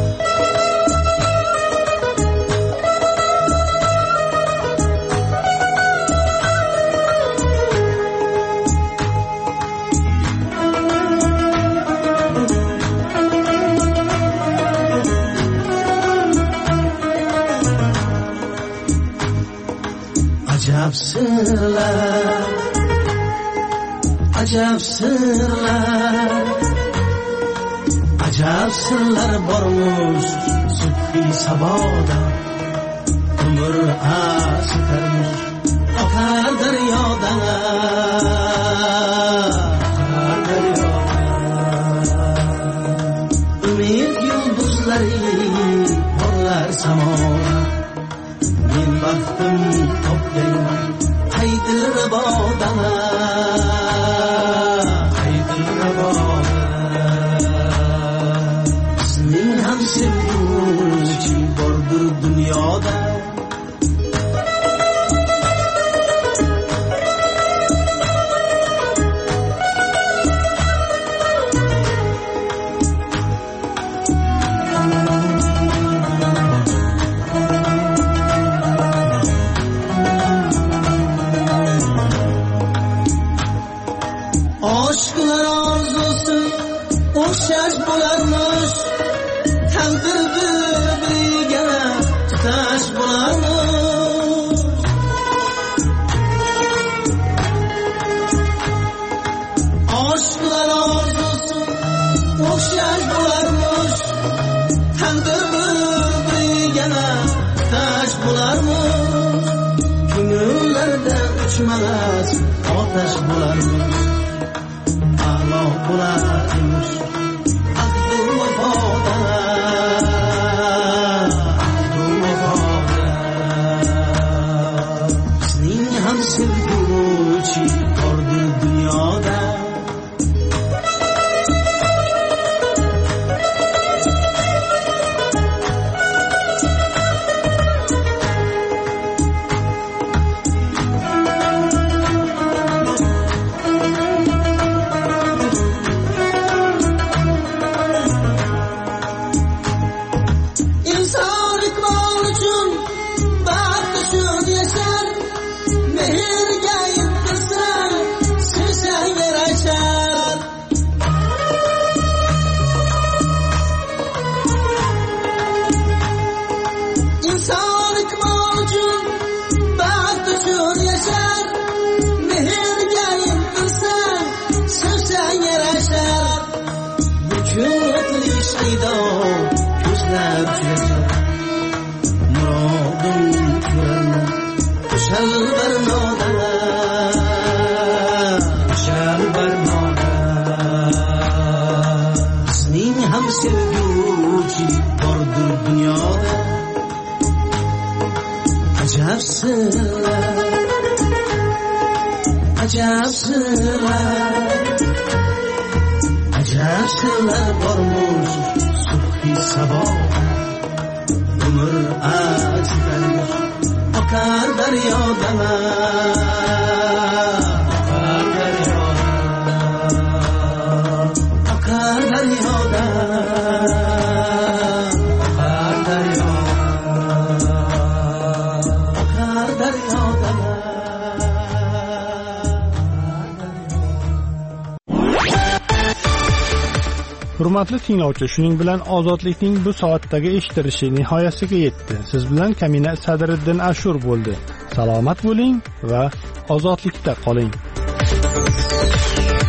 Ajab sirlar, ajab sirlar, ajab sirlar bormish subhi saboda. Umr asitarmish oqar daryoda, oqar daryoda. Umid yulduzlari porlar samoda. Men baxtim topgayman qay dilraboda, qay dilraboda. Bizning ham sevguvchi bordir dunyoda. O'xshash bo'larmish, taqdir bir-biriga tutash bo'larmish. Oshqlar orzusi o'xshash bo'larmish, taqdir bir-biriga tutash bo'larmish. Ko'ngillarda o'chmas otash bo'larmish, a'lo bo'larmish. Sevguvchi bordir dunyoda. İnsan ikmal uchun baxt uchun yashar. Mehrga intilsang, sevsang yarashar. İnson ikmal uchun baxt uchun yashar. Mehrga intilsang, sevsang yarashar. Bugun o'tli shaydo ko'zlar uchrashar. Murodim ko'raman shal barnoda, shal barnoda. Bizning ham sevguvchi bordir dunyoda. Ajab sirlar, ajab sirlar, ajab sirlar bormish subhi saboda. umr achitanga oqar daryodan oqar daryodan oqar daryodan oqar daryodan oqar daryodan. Hurmatli tinglovchi, shuning bilan ozodlikning bu soatdagi eshittirishi nihoyasiga yetdi. Siz bilan Kamina Sadriddin Ashur bo'ldi. Salomat bo'ling va ozodlikda qoling.